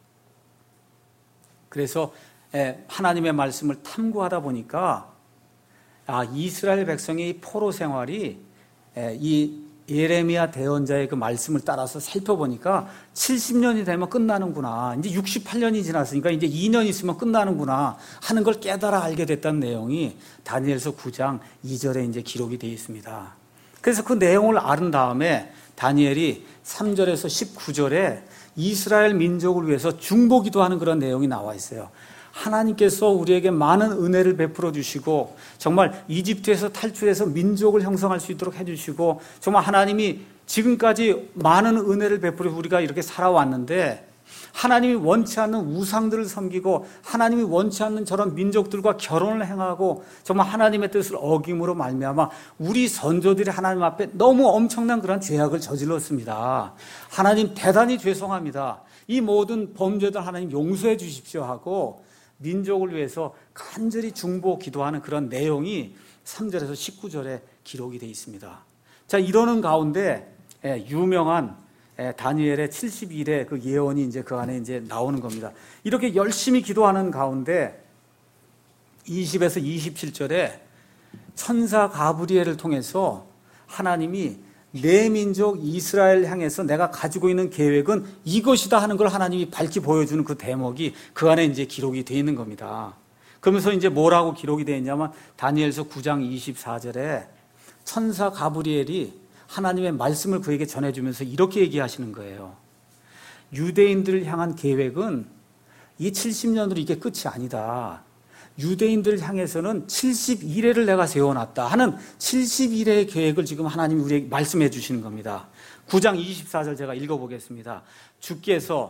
그래서 하나님의 말씀을 탐구하다 보니까 이스라엘 백성의 포로 생활이 이 예레미야 대언자의 그 말씀을 따라서 살펴보니까 70년이 되면 끝나는구나. 이제 68년이 지났으니까 이제 2년 있으면 끝나는구나 하는 걸 깨달아 알게 됐다는 내용이 다니엘서 9장 2절에 이제 기록이 되어 있습니다. 그래서 그 내용을 아는 다음에 다니엘이 3절에서 19절에 이스라엘 민족을 위해서 중보기도하는 그런 내용이 나와 있어요. 하나님께서 우리에게 많은 은혜를 베풀어 주시고 정말 이집트에서 탈출해서 민족을 형성할 수 있도록 해주시고, 정말 하나님이 지금까지 많은 은혜를 베풀어 우리가 이렇게 살아왔는데, 하나님이 원치 않는 우상들을 섬기고 하나님이 원치 않는 저런 민족들과 결혼을 행하고 정말 하나님의 뜻을 어김으로 말미암아 우리 선조들이 하나님 앞에 너무 엄청난 그런 죄악을 저질렀습니다. 하나님 대단히 죄송합니다. 이 모든 범죄들 하나님 용서해 주십시오 하고 민족을 위해서 간절히 중보 기도하는 그런 내용이 3절에서 19절에 기록이 되어 있습니다. 자, 이러는 가운데 유명한 다니엘의 70일의 그 예언이 이제 그 안에 이제 나오는 겁니다. 이렇게 열심히 기도하는 가운데 20에서 27절에 천사 가브리엘을 통해서 하나님이 내 민족 이스라엘 향해서 내가 가지고 있는 계획은 이것이다 하는 걸 하나님이 밝히 보여주는 그 대목이 그 안에 이제 기록이 되어 있는 겁니다. 그러면서 이제 뭐라고 기록이 되어 있냐면 다니엘서 9장 24절에 천사 가브리엘이 하나님의 말씀을 그에게 전해주면서 이렇게 얘기하시는 거예요. 유대인들을 향한 계획은 이 70년으로 이게 끝이 아니다. 유대인들을 향해서는 71회를 내가 세워놨다 하는 71회의 계획을 지금 하나님이 우리에게 말씀해 주시는 겁니다. 9장 24절 제가 읽어보겠습니다. 주께서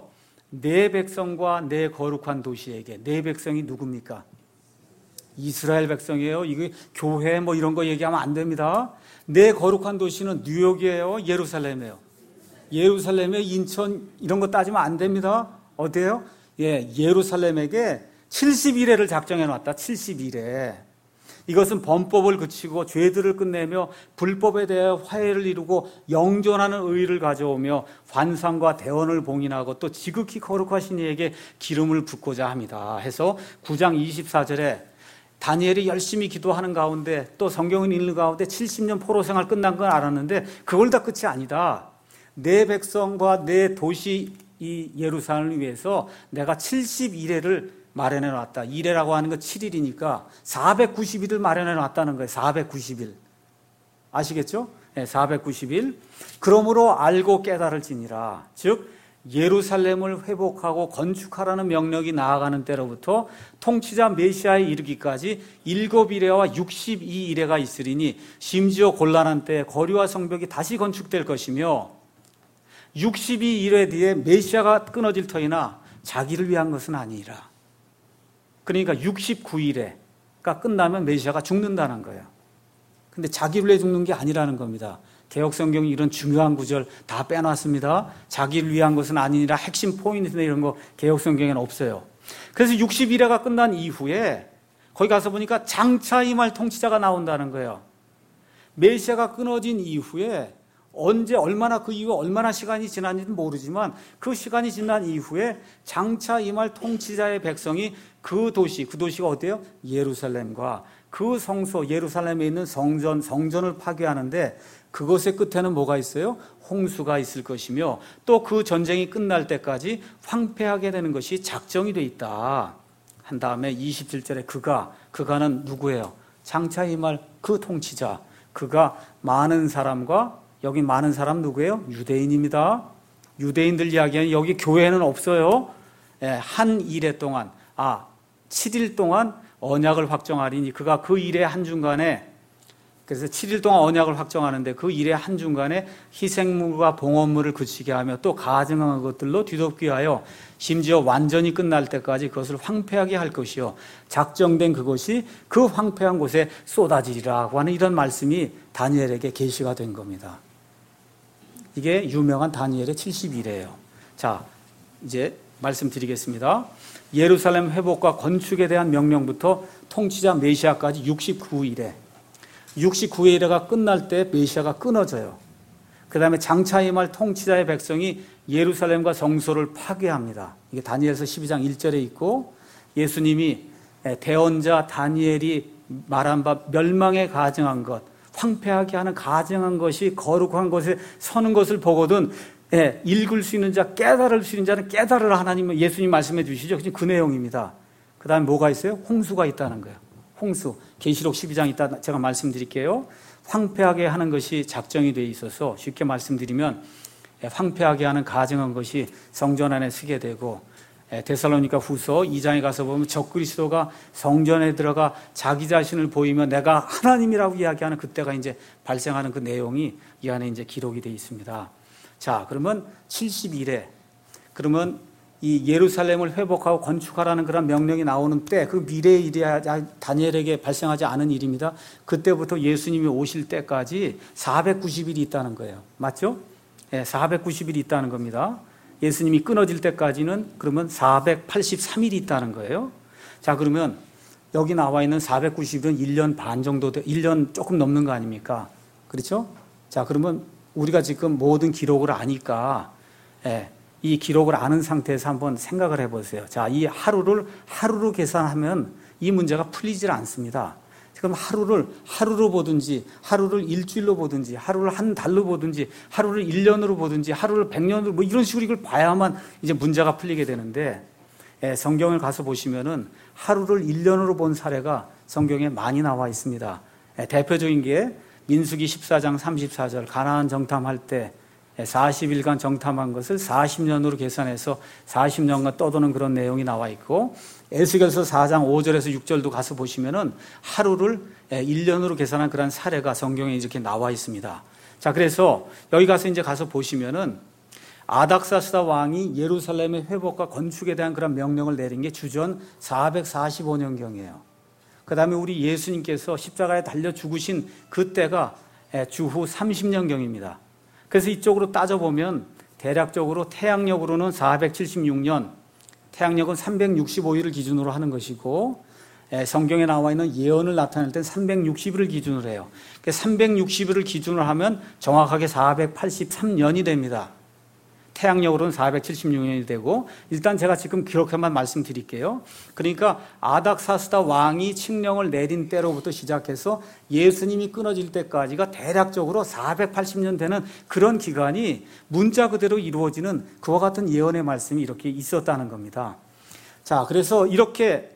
내 백성과 내 거룩한 도시에게. 내 백성이 누굽니까? 이스라엘 백성이에요. 이게 교회 뭐 이런 거 얘기하면 안 됩니다. 내 거룩한 도시는 뉴욕이에요, 예루살렘이에요? 예루살렘에 인천 이런 거 따지면 안 됩니다. 어때요? 예루살렘에게 70일회를 작정해 놨다. 70일회. 이것은 범법을 그치고 죄들을 끝내며 불법에 대해 화해를 이루고 영존하는 의의를 가져오며 환상과 대언을 봉인하고 또 지극히 거룩하신 이에게 기름을 붓고자 합니다. 해서 9장 24절에 다니엘이 열심히 기도하는 가운데 또 성경을 읽는 가운데 70년 포로 생활 끝난 건 알았는데 그걸 다 끝이 아니다. 내 백성과 내 도시 이 예루살렘을 위해서 내가 70일회를 마련해 놨다. 일회라고 하는 건 7일이니까 490일을 마련해 놨다는 거예요. 490일. 아시겠죠? 490일. 그러므로 알고 깨달을지니라. 즉 예루살렘을 회복하고 건축하라는 명령이 나아가는 때로부터 통치자 메시아에 이르기까지 7일회와 62일회가 있으리니 심지어 곤란한 때에 거리와 성벽이 다시 건축될 것이며 62일회 뒤에 메시아가 끊어질 터이나 자기를 위한 것은 아니라. 그러니까 69일회가 끝나면 메시아가 죽는다는 거예요. 근데 자기를 위해 죽는 게 아니라는 겁니다. 개혁성경이 이런 중요한 구절 다 빼놨습니다. 자기를 위한 것은 아니라 핵심 포인트나 이런 거 개혁성경에는 없어요. 그래서 60일회가 끝난 이후에 거기 가서 보니까 장차 임할 통치자가 나온다는 거예요. 메시아가 끊어진 이후에 언제 얼마나 그 이후에 얼마나 시간이 지났는지는 모르지만 그 시간이 지난 이후에 장차 임할 통치자의 백성이 그 도시가 어때요? 예루살렘과 그 성소 예루살렘에 있는 성전을 파괴하는데 그것의 끝에는 뭐가 있어요? 홍수가 있을 것이며 또 그 전쟁이 끝날 때까지 황폐하게 되는 것이 작정이 돼 있다. 한 다음에 27절에 그가는 누구예요? 장차 임할 그 통치자. 그가 많은 사람과 여기 많은 사람 누구예요? 유대인입니다. 유대인들 이야기는 여기 교회는 없어요. 한 일회 동안 7일 동안 언약을 확정하리니 그가 그 일의 한중간에 그래서 7일 동안 언약을 확정하는데 그 일의 한중간에 희생물과 봉헌물을 그치게 하며 또 가증한 것들로 뒤덮게 하여 심지어 완전히 끝날 때까지 그것을 황폐하게 할 것이요 작정된 그것이 그 황폐한 곳에 쏟아지리라고 하는 이런 말씀이 다니엘에게 계시가 된 겁니다. 이게 유명한 다니엘의 70일이에요. 자, 이제 말씀드리겠습니다. 예루살렘 회복과 건축에 대한 명령부터 통치자 메시아까지 69일회가 끝날 때 메시아가 끊어져요. 그 다음에 장차 임할 통치자의 백성이 예루살렘과 성소를 파괴합니다. 이게 다니엘서 12장 1절에 있고 예수님이 대언자 다니엘이 말한 바 멸망에 가증한 것 황폐하게 하는 가증한 것이 거룩한 곳에 서는 것을 보거든 읽을 수 있는 자 깨달을 수 있는 자는 깨달으라 하나님은 예수님 말씀해 주시죠. 그 내용입니다. 그 다음에 뭐가 있어요? 홍수가 있다는 거예요. 홍수. 계시록 12장 이따 제가 말씀드릴게요. 황폐하게 하는 것이 작정이 되어 있어서 쉽게 말씀드리면 황폐하게 하는 가증한 것이 성전 안에 서게 되고 데살로니가 후서 2장에 가서 보면 적그리스도가 성전에 들어가 자기 자신을 보이며 내가 하나님이라고 이야기하는 그때가 이제 발생하는 그 내용이 이 안에 이제 기록이 되어 있습니다. 자, 그러면 70일에 그러면 이 예루살렘을 회복하고 건축하라는 그런 명령이 나오는 때 그 미래의 일이 다니엘에게 발생하지 않은 일입니다. 그때부터 예수님이 오실 때까지 490일이 있다는 거예요. 맞죠? 490일이 있다는 겁니다. 예수님이 끊어질 때까지는 그러면 483일이 있다는 거예요. 자, 그러면 여기 나와 있는 490일은 1년 반 정도, 1년 조금 넘는 거 아닙니까? 그렇죠? 자, 그러면 우리가 지금 모든 기록을 아니까, 이 기록을 아는 상태에서 한번 생각을 해보세요. 자, 이 하루로 계산하면 이 문제가 풀리질 않습니다. 그럼 하루로 보든지, 하루를 일주일로 보든지, 하루를 한 달로 보든지, 하루를 1년으로 보든지, 하루를 100년으로 뭐 이런 식으로 이걸 봐야만 이제 문제가 풀리게 되는데, 성경을 가서 보시면은 하루를 1년으로 본 사례가 성경에 많이 나와 있습니다. 대표적인 게 민수기 14장 34절 가나안 정탐할 때 40일간 정탐한 것을 40년으로 계산해서 40년간 떠도는 그런 내용이 나와 있고 에스겔서 4장 5절에서 6절도 가서 보시면은 하루를 1년으로 계산한 그런 사례가 성경에 이렇게 나와 있습니다. 자, 그래서 여기 가서 이제 가서 보시면은 아닥사스다 왕이 예루살렘의 회복과 건축에 대한 그런 명령을 내린 게 주전 445년경이에요. 그 다음에 우리 예수님께서 십자가에 달려 죽으신 그때가 주후 30년경입니다. 그래서 이쪽으로 따져보면 대략적으로 태양력으로는 476년, 태양력은 365일을 기준으로 하는 것이고, 성경에 나와 있는 예언을 나타낼 땐 360일을 기준으로 해요. 360일을 기준으로 하면 정확하게 483년이 됩니다. 태양력으로는 476년이 되고, 일단 제가 지금 기록해만 말씀드릴게요. 그러니까 아닥사스다 왕이 칙령을 내린 때로부터 시작해서 예수님이 끊어질 때까지가 대략적으로 480년 되는 그런 기간이 문자 그대로 이루어지는 그와 같은 예언의 말씀이 이렇게 있었다는 겁니다. 자, 그래서 이렇게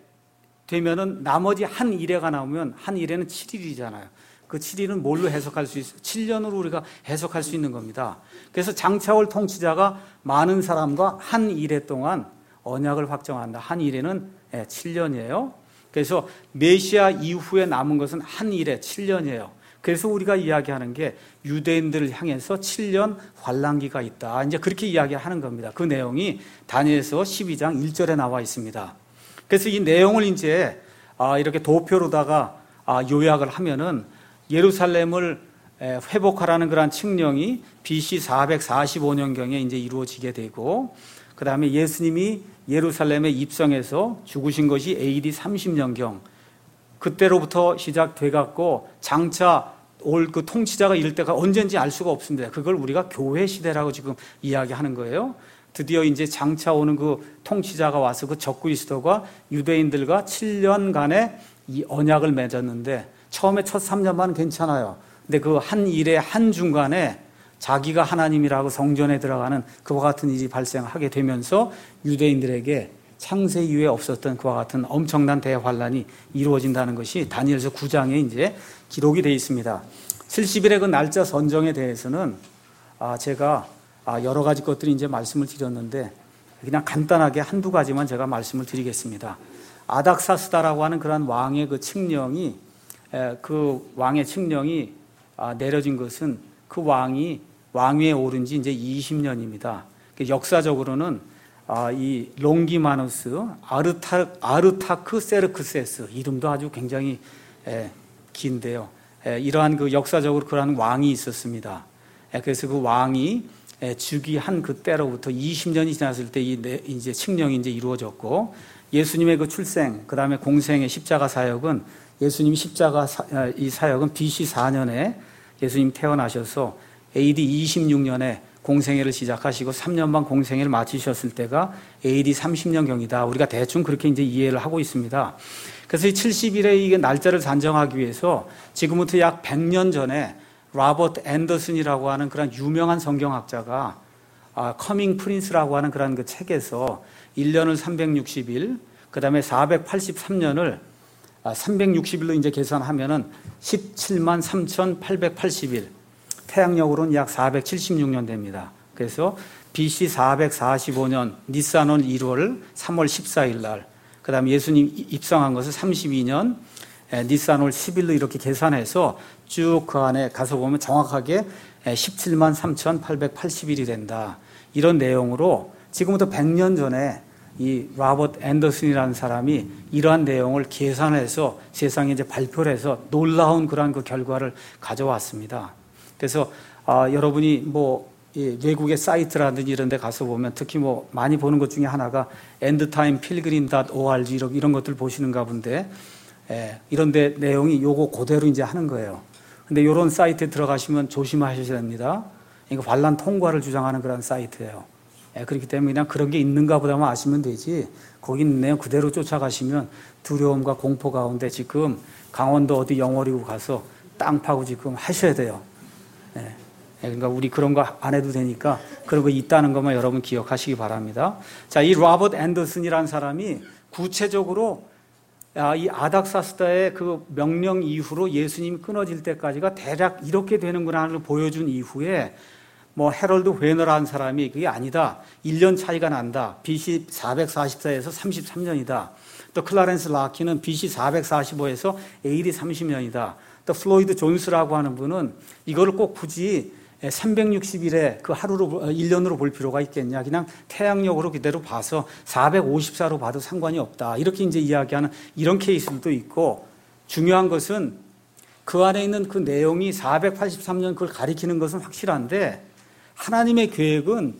되면은 나머지 한 일회가 나오면 한 일회는 7일이잖아요. 그 7일은 뭘로 해석할 수 있어요? 7년으로 우리가 해석할 수 있는 겁니다. 그래서 장차올 통치자가 많은 사람과 한 일회 동안 언약을 확정한다. 한 일회는 7년이에요. 그래서 메시아 이후에 남은 것은 한 일회 7년이에요. 그래서 우리가 이야기하는 게 유대인들을 향해서 7년 환란기가 있다. 이제 그렇게 이야기하는 겁니다. 그 내용이 다니엘서 12장 1절에 나와 있습니다. 그래서 이 내용을 이제 이렇게 도표로다가 요약을 하면은 예루살렘을 회복하라는 그러한 칙령이 BC 445년경에 이제 이루어지게 되고, 그 다음에 예수님이 예루살렘에 입성해서 죽으신 것이 AD 30년경, 그때로부터 시작돼 갖고 장차 올 그 통치자가 이를 때가 언제인지 알 수가 없습니다. 그걸 우리가 교회 시대라고 지금 이야기하는 거예요. 드디어 이제 장차 오는 그 통치자가 와서 그 적그리스도가 유대인들과 7년간의 이 언약을 맺었는데, 처음에 첫 3년만 괜찮아요. 근데 그 한 일의 한 중간에 자기가 하나님이라고 성전에 들어가는 그와 같은 일이 발생하게 되면서 유대인들에게 창세 이후에 없었던 그와 같은 엄청난 대환란이 이루어진다는 것이 다니엘서 9장에 이제 기록이 되어 있습니다. 70일의 그 날짜 선정에 대해서는 제가 여러 가지 것들이 이제 말씀을 드렸는데, 그냥 간단하게 한두 가지만 제가 말씀을 드리겠습니다. 아닥사스다라고 하는 그런 왕의 그 칙령이 내려진 것은 그 왕이 왕위에 오른 지 이제 20년입니다. 역사적으로는 이 롱기마누스 아르타크 세르크세스, 이름도 아주 굉장히 긴데요. 이러한 그 역사적으로 그러한 왕이 있었습니다. 그래서 그 왕이 즉위한 그때로부터 20년이 지났을 때 이제 칙령이 이제 이루어졌고, 예수님의 그 출생, 그 다음에 공생의 십자가 사역은, 예수님 십자가 이 사역은 BC 4년에 예수님 태어나셔서 AD 26년에 공생애를 시작하시고 3년 반 공생애를 마치셨을 때가 AD 30년경이다. 우리가 대충 그렇게 이제 이해를 하고 있습니다. 그래서 이 70일의 이 날짜를 산정하기 위해서 지금부터 약 100년 전에 로버트 앤더슨이라고 하는 그런 유명한 성경학자가 커밍 프린스라고 하는 그런 그 책에서 1년을 360일, 그 다음에 483년을 360일로 이제 계산하면은 17만 3,880일, 태양력으로는 약 476년 됩니다. 그래서 BC 445년 니산월 1월 3월 14일 날, 그 다음에 예수님 입성한 것은 32년 니산월 10일로 이렇게 계산해서 쭉 그 안에 가서 보면 정확하게 17만 3,880일이 된다. 이런 내용으로 지금부터 100년 전에 이 로버트 앤더슨이라는 사람이 이러한 내용을 계산해서 세상에 이제 발표를 해서 놀라운 그러한 그 결과를 가져왔습니다. 그래서 여러분이 외국의 사이트라든지 이런 데 가서 보면 특히 많이 보는 것 중에 하나가 endtimepilgrim.org 이런 것들 보시는가 본데, 이런 데 내용이 요거 그대로 이제 하는 거예요. 근데 이런 사이트에 들어가시면 조심하셔야 됩니다. 이거 반란 통과를 주장하는 그런 사이트예요. 그렇기 때문에 그냥 그런 게 있는가 보다만 아시면 되지, 거기 있는 내용 그대로 쫓아가시면 두려움과 공포 가운데 지금 강원도 어디 영월이고 가서 땅 파고 지금 하셔야 돼요. 그러니까 우리 그런 거 안 해도 되니까 그런 거 있다는 것만 여러분 기억하시기 바랍니다. 자, 이 로버트 앤더슨이라는 사람이 구체적으로 이 아닥사스다의 그 명령 이후로 예수님이 끊어질 때까지가 대략 이렇게 되는구나를 보여준 이후에 헤럴드 회너라는 사람이 그게 아니다, 1년 차이가 난다, BC 444에서 33년이다. 또 클라렌스 라키는 BC 445에서 AD 30년이다. 또 플로이드 존스라고 하는 분은 이거를 꼭 굳이 360일에 그 하루로 1년으로 볼 필요가 있겠냐? 그냥 태양력으로 그대로 봐서 454로 봐도 상관이 없다. 이렇게 이제 이야기하는 이런 케이스들도 있고, 중요한 것은 그 안에 있는 그 내용이 483년 그걸 가리키는 것은 확실한데, 하나님의 계획은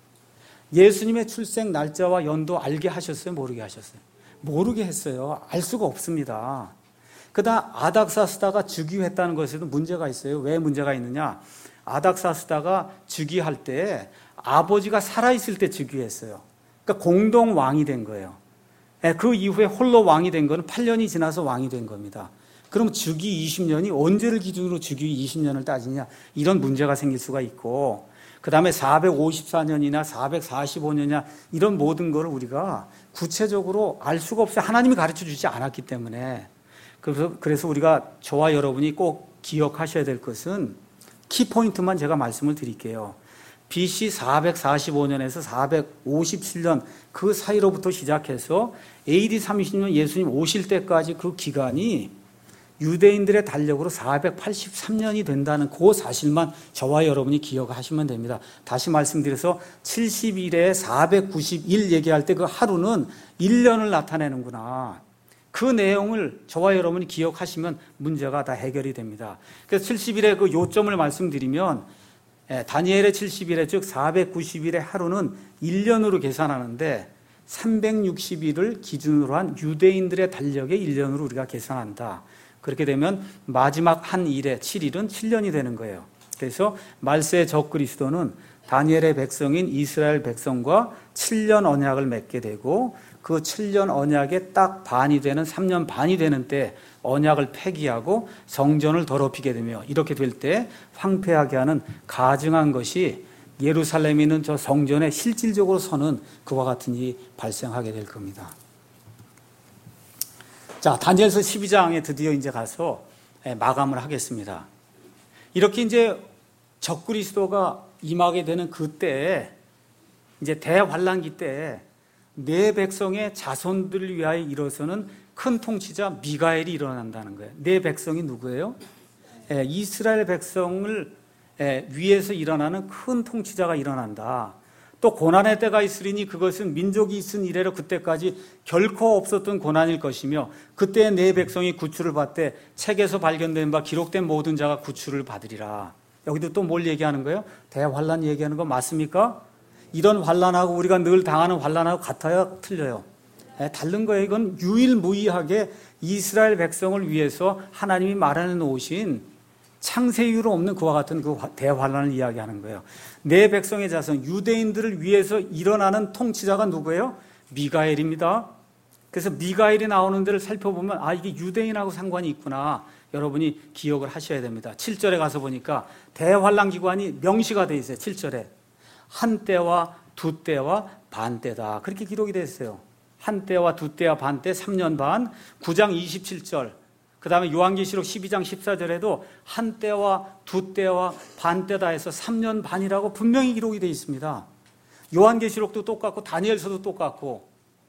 예수님의 출생 날짜와 연도 알게 하셨어요? 모르게 하셨어요? 모르게 했어요. 알 수가 없습니다. 그다음 아닥사스다가 즉위했다는 것에도 문제가 있어요. 왜 문제가 있느냐? 아닥사스다가 즉위할 때 아버지가 살아있을 때 즉위했어요. 그러니까 공동 왕이 된 거예요. 그 이후에 홀로 왕이 된 거는 8년이 지나서 왕이 된 겁니다. 그럼 즉위 20년이 언제를 기준으로 즉위 20년을 따지냐? 이런 문제가 생길 수가 있고, 그 다음에 454년이나 445년이나 이런 모든 걸 우리가 구체적으로 알 수가 없어요. 하나님이 가르쳐 주지 않았기 때문에. 그래서 우리가 저와 여러분이 꼭 기억하셔야 될 것은 키포인트만 제가 말씀을 드릴게요. BC 445년에서 457년 그 사이로부터 시작해서 AD 30년 예수님 오실 때까지 그 기간이 유대인들의 달력으로 483년이 된다는 그 사실만 저와 여러분이 기억하시면 됩니다. 다시 말씀드려서 70일에 491 얘기할 때 그 하루는 1년을 나타내는구나. 그 내용을 저와 여러분이 기억하시면 문제가 다 해결이 됩니다. 그래서 70일의 그 요점을 말씀드리면, 다니엘의 70일에 즉 490일의 하루는 1년으로 계산하는데 360일을 기준으로 한 유대인들의 달력의 1년으로 우리가 계산한다. 그렇게 되면 마지막 한 일에 7일은 7년이 되는 거예요. 그래서 말세의 적그리스도는 다니엘의 백성인 이스라엘 백성과 7년 언약을 맺게 되고, 그 7년 언약의 딱 반이 되는 3년 반이 되는 때 언약을 폐기하고 성전을 더럽히게 되며, 이렇게 될 때 황폐하게 하는 가증한 것이 예루살렘에 있는 저 성전에 실질적으로 서는 그와 같은 일이 발생하게 될 겁니다. 자, 다니엘서 12장에 드디어 이제 가서 마감을 하겠습니다. 이렇게 이제 적그리스도가 임하게 되는 그때, 이제 대환란기 때 내 백성의 자손들을 위하여 일어서는 큰 통치자 미가엘이 일어난다는 거예요. 내 백성이 누구예요? 이스라엘 백성을 위해서 일어나는 큰 통치자가 일어난다. 또 고난의 때가 있으리니 그것은 민족이 있은 이래로 그때까지 결코 없었던 고난일 것이며, 그때 내 백성이 구출을 받되 책에서 발견된 바 기록된 모든 자가 구출을 받으리라. 여기도 또 뭘 얘기하는 거예요? 대환란 얘기하는 거 맞습니까? 이런 환란하고 우리가 늘 당하는 환란하고 같아요? 틀려요? 다른 거예요. 이건 유일무이하게 이스라엘 백성을 위해서 하나님이 마련해 놓으신 창세 이후로 없는 그와 같은 그 대환란을 이야기하는 거예요. 내 백성의 자손 유대인들을 위해서 일어나는 통치자가 누구예요? 미가엘입니다. 그래서 미가엘이 나오는 데를 살펴보면 이게 유대인하고 상관이 있구나. 여러분이 기억을 하셔야 됩니다. 7절에 가서 보니까 대환란 기관이 명시가 되어 있어요. 7절에 한 때와 두 때와 반 때다. 그렇게 기록이 되어 있어요. 한 때와 두 때와 반 때 3년 반. 9장 27절. 그 다음에 요한계시록 12장 14절에도 한 때와 두 때와 반 때다 해서 3년 반이라고 분명히 기록이 되어 있습니다. 요한계시록도 똑같고 다니엘서도 똑같고.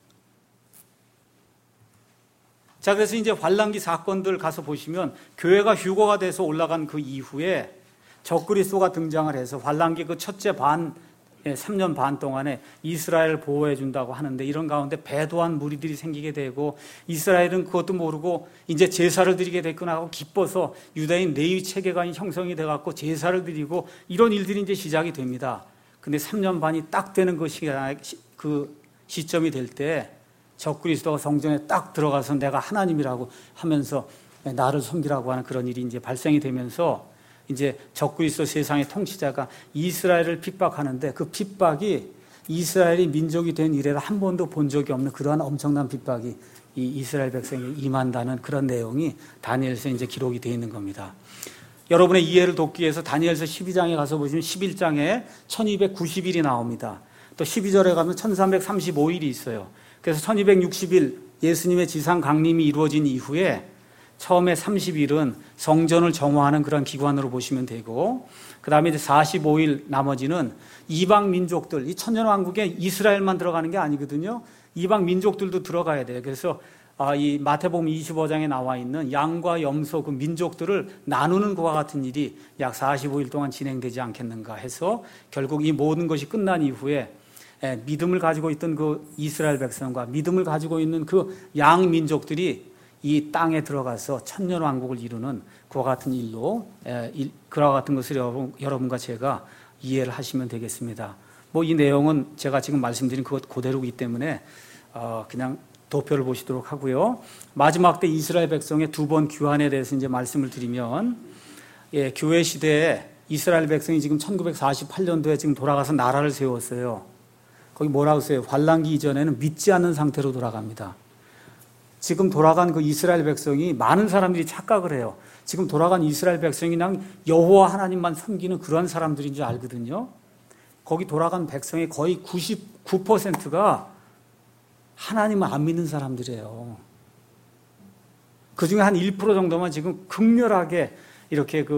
자, 그래서 이제 환란기 사건들 가서 보시면 교회가 휴거가 돼서 올라간 그 이후에 적그리스도가 등장을 해서 환란기 그 첫째 반 3년 반 동안에 이스라엘을 보호해 준다고 하는데, 이런 가운데 배도한 무리들이 생기게 되고, 이스라엘은 그것도 모르고 이제 제사를 드리게 됐구나 하고 기뻐서 유다인 레위 체계가 형성이 돼갖고 제사를 드리고, 이런 일들이 이제 시작이 됩니다. 근데 3년 반이 딱 되는 그 시점이 될 때 적그리스도가 성전에 딱 들어가서 내가 하나님이라고 하면서 나를 섬기라고 하는 그런 일이 이제 발생이 되면서, 이제 적그리스도 세상의 통치자가 이스라엘을 핍박하는데, 그 핍박이 이스라엘이 민족이 된 이래로 한 번도 본 적이 없는 그러한 엄청난 핍박이 이 이스라엘 백성에 임한다는 그런 내용이 다니엘서에 이제 기록이 되어 있는 겁니다. 여러분의 이해를 돕기 위해서 다니엘서 12장에 가서 보시면 11장에 1290일이 나옵니다. 또 12절에 가면 1335일이 있어요. 그래서 1260일 예수님의 지상 강림이 이루어진 이후에 처음에 30일은 성전을 정화하는 그런 기관으로 보시면 되고, 그 다음에 이제 45일 나머지는 이방 민족들, 이 천년왕국에 이스라엘만 들어가는 게 아니거든요. 이방 민족들도 들어가야 돼요. 그래서 이 마태복음 25장에 나와 있는 양과 염소 그 민족들을 나누는 것과 같은 일이 약 45일 동안 진행되지 않겠는가 해서 결국 이 모든 것이 끝난 이후에 믿음을 가지고 있던 그 이스라엘 백성과 믿음을 가지고 있는 그 양 민족들이 이 땅에 들어가서 천년 왕국을 이루는 그와 같은 일로 그와 같은 것을 여러분과 제가 이해를 하시면 되겠습니다. 뭐 이 내용은 제가 지금 말씀드린 그것 그대로이기 때문에 그냥 도표를 보시도록 하고요. 마지막 때 이스라엘 백성의 두 번 귀환에 대해서 이제 말씀을 드리면, 교회 시대에 이스라엘 백성이 지금 1948년도에 지금 돌아가서 나라를 세웠어요. 거기 뭐라고 써요? 환란기 이전에는 믿지 않는 상태로 돌아갑니다. 지금 돌아간 그 이스라엘 백성이 많은 사람들이 착각을 해요. 지금 돌아간 이스라엘 백성이 그냥 여호와 하나님만 섬기는 그런 사람들인 줄 알거든요. 거기 돌아간 백성의 거의 99%가 하나님을 안 믿는 사람들이에요. 그 중에 한 1% 정도만 지금 극렬하게 이렇게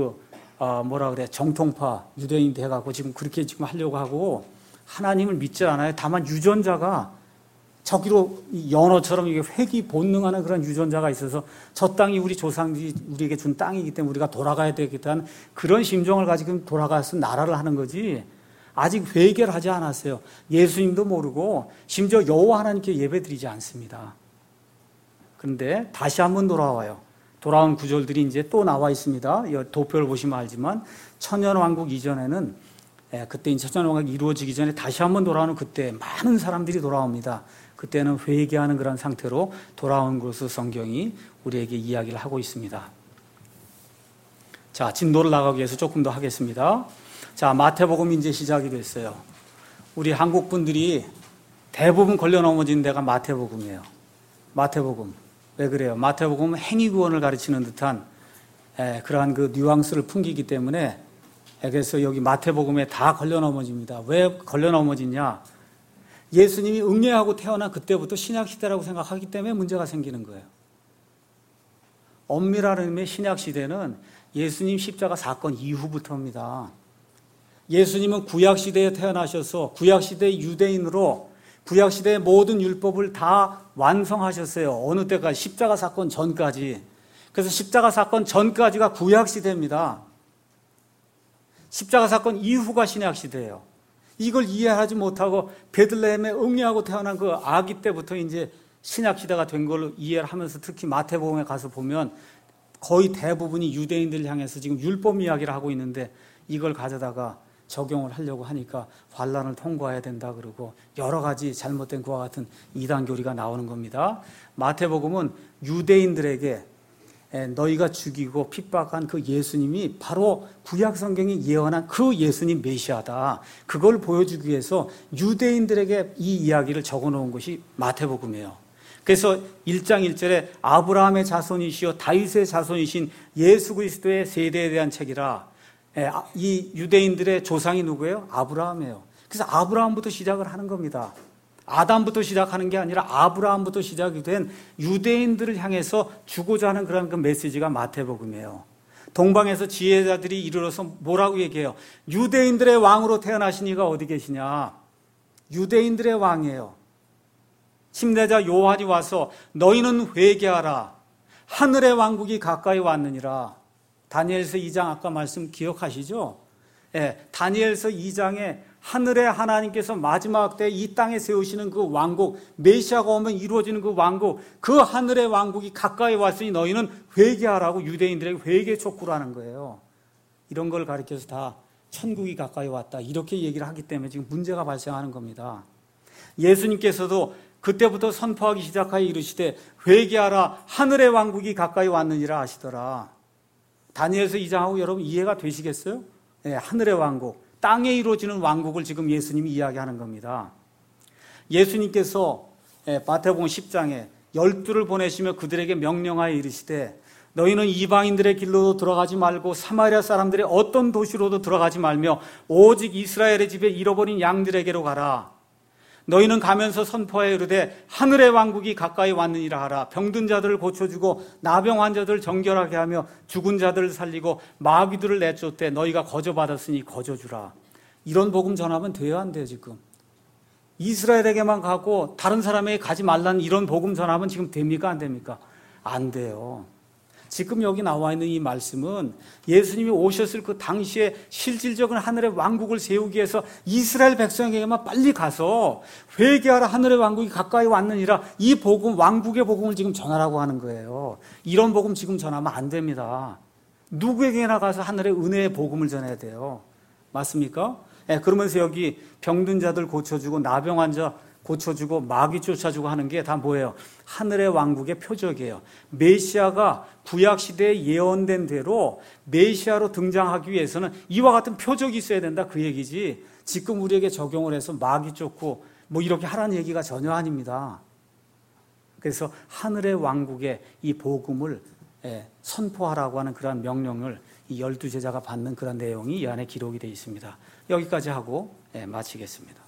정통파 유대인 돼가고 지금 그렇게 지금 하려고 하고 하나님을 믿지 않아요. 다만 유전자가 저기로 연어처럼 이게 회귀 본능하는 그런 유전자가 있어서 저 땅이 우리 조상들이 우리에게 준 땅이기 때문에 우리가 돌아가야 되겠다는 그런 심정을 가지고 돌아가서 나라를 하는 거지. 아직 회개를 하지 않았어요. 예수님도 모르고 심지어 여호와 하나님께 예배드리지 않습니다. 그런데 다시 한번 돌아와요. 돌아온 구절들이 이제 또 나와 있습니다. 이 도표를 보시면 알지만 천년왕국 이전에는 그때 천년왕국이 이루어지기 전에 다시 한번 돌아오는 그때 많은 사람들이 돌아옵니다. 그때는 회개하는 그런 상태로 돌아온 것으로 성경이 우리에게 이야기를 하고 있습니다. 자, 진도를 나가기 위해서 조금 더 하겠습니다. 자, 마태복음이 이제 시작이 됐어요. 우리 한국 분들이 대부분 걸려 넘어진 데가 마태복음이에요. 마태복음. 왜 그래요? 마태복음은 행위구원을 가르치는 듯한 그러한 그 뉘앙스를 풍기기 때문에 그래서 여기 마태복음에 다 걸려 넘어집니다. 왜 걸려 넘어지냐? 예수님이 응애하고 태어난 그때부터 신약시대라고 생각하기 때문에 문제가 생기는 거예요. 엄밀한 의미의 신약시대는 예수님 십자가 사건 이후부터입니다. 예수님은 구약시대에 태어나셔서 구약시대의 유대인으로 구약시대의 모든 율법을 다 완성하셨어요. 어느 때까지? 십자가 사건 전까지. 그래서 십자가 사건 전까지가 구약시대입니다. 십자가 사건 이후가 신약시대예요. 이걸 이해하지 못하고 베들레헴에 응애하고 태어난 그 아기 때부터 이제 신약시대가 된 걸로 이해를 하면서 특히 마태복음에 가서 보면 거의 대부분이 유대인들을 향해서 지금 율법 이야기를 하고 있는데 이걸 가져다가 적용을 하려고 하니까 환란을 통과해야 된다 그러고 여러 가지 잘못된 그와 같은 이단 교리가 나오는 겁니다. 마태복음은 유대인들에게 너희가 죽이고 핍박한 그 예수님이 바로 구약 성경이 예언한 그 예수님 메시아다. 그걸 보여주기 위해서 유대인들에게 이 이야기를 적어놓은 것이 마태복음이에요. 그래서 1장 1절에 아브라함의 자손이시요 다윗의 자손이신 예수 그리스도의 세대에 대한 책이라. 이 유대인들의 조상이 누구예요? 아브라함이에요. 그래서 아브라함부터 시작을 하는 겁니다. 아담부터 시작하는 게 아니라 아브라함부터 시작이 된 유대인들을 향해서 주고자 하는 그런 그 메시지가 마태복음이에요. 동방에서 지혜자들이 이르러서 뭐라고 얘기해요? 유대인들의 왕으로 태어나신 이가 어디 계시냐? 유대인들의 왕이에요. 침례자 요한이 와서 너희는 회개하라. 하늘의 왕국이 가까이 왔느니라. 다니엘서 2장 아까 말씀 기억하시죠? 다니엘서 2장에 하늘의 하나님께서 마지막 때 이 땅에 세우시는 그 왕국, 메시아가 오면 이루어지는 그 왕국, 그 하늘의 왕국이 가까이 왔으니 너희는 회개하라고 유대인들에게 회개 촉구를 하는 거예요. 이런 걸 가리켜서 다 천국이 가까이 왔다 이렇게 얘기를 하기 때문에 지금 문제가 발생하는 겁니다. 예수님께서도 그때부터 선포하기 시작하여 이르시되 회개하라 하늘의 왕국이 가까이 왔느니라 하시더라. 다니엘서 2장하고 여러분 이해가 되시겠어요? 하늘의 왕국, 땅에 이루어지는 왕국을 지금 예수님이 이야기하는 겁니다. 예수님께서 마태복음 10장에 12를 보내시며 그들에게 명령하여 이르시되 너희는 이방인들의 길로도 들어가지 말고 사마리아 사람들의 어떤 도시로도 들어가지 말며 오직 이스라엘의 집에 잃어버린 양들에게로 가라. 너희는 가면서 선포하여 이르되 하늘의 왕국이 가까이 왔느니라 하라. 병든 자들을 고쳐주고 나병 환자들을 정결하게 하며 죽은 자들을 살리고 마귀들을 내쫓되 너희가 거저받았으니 거저주라. 이런 복음 전하면 돼요 안 돼요 지금? 이스라엘에게만 가고 다른 사람에게 가지 말라는 이런 복음 전하면 지금 됩니까? 안 됩니까? 안 돼요. 지금 여기 나와 있는 이 말씀은 예수님이 오셨을 그 당시에 실질적인 하늘의 왕국을 세우기 위해서 이스라엘 백성에게만 빨리 가서 회개하라, 하늘의 왕국이 가까이 왔느니라, 이 복음, 왕국의 복음을 지금 전하라고 하는 거예요. 이런 복음 지금 전하면 안 됩니다. 누구에게나 가서 하늘의 은혜의 복음을 전해야 돼요. 맞습니까? 네, 그러면서 여기 병든 자들 고쳐주고 나병 환자 고쳐주고 마귀 쫓아주고 하는 게 다 뭐예요? 하늘의 왕국의 표적이에요. 메시아가 구약시대에 예언된 대로 메시아로 등장하기 위해서는 이와 같은 표적이 있어야 된다, 그 얘기지, 지금 우리에게 적용을 해서 마귀 쫓고 뭐 이렇게 하라는 얘기가 전혀 아닙니다. 그래서 하늘의 왕국의 이 복음을 선포하라고 하는 그런 명령을 이 12제자가 받는 그런 내용이 이 안에 기록이 되어 있습니다. 여기까지 하고 마치겠습니다.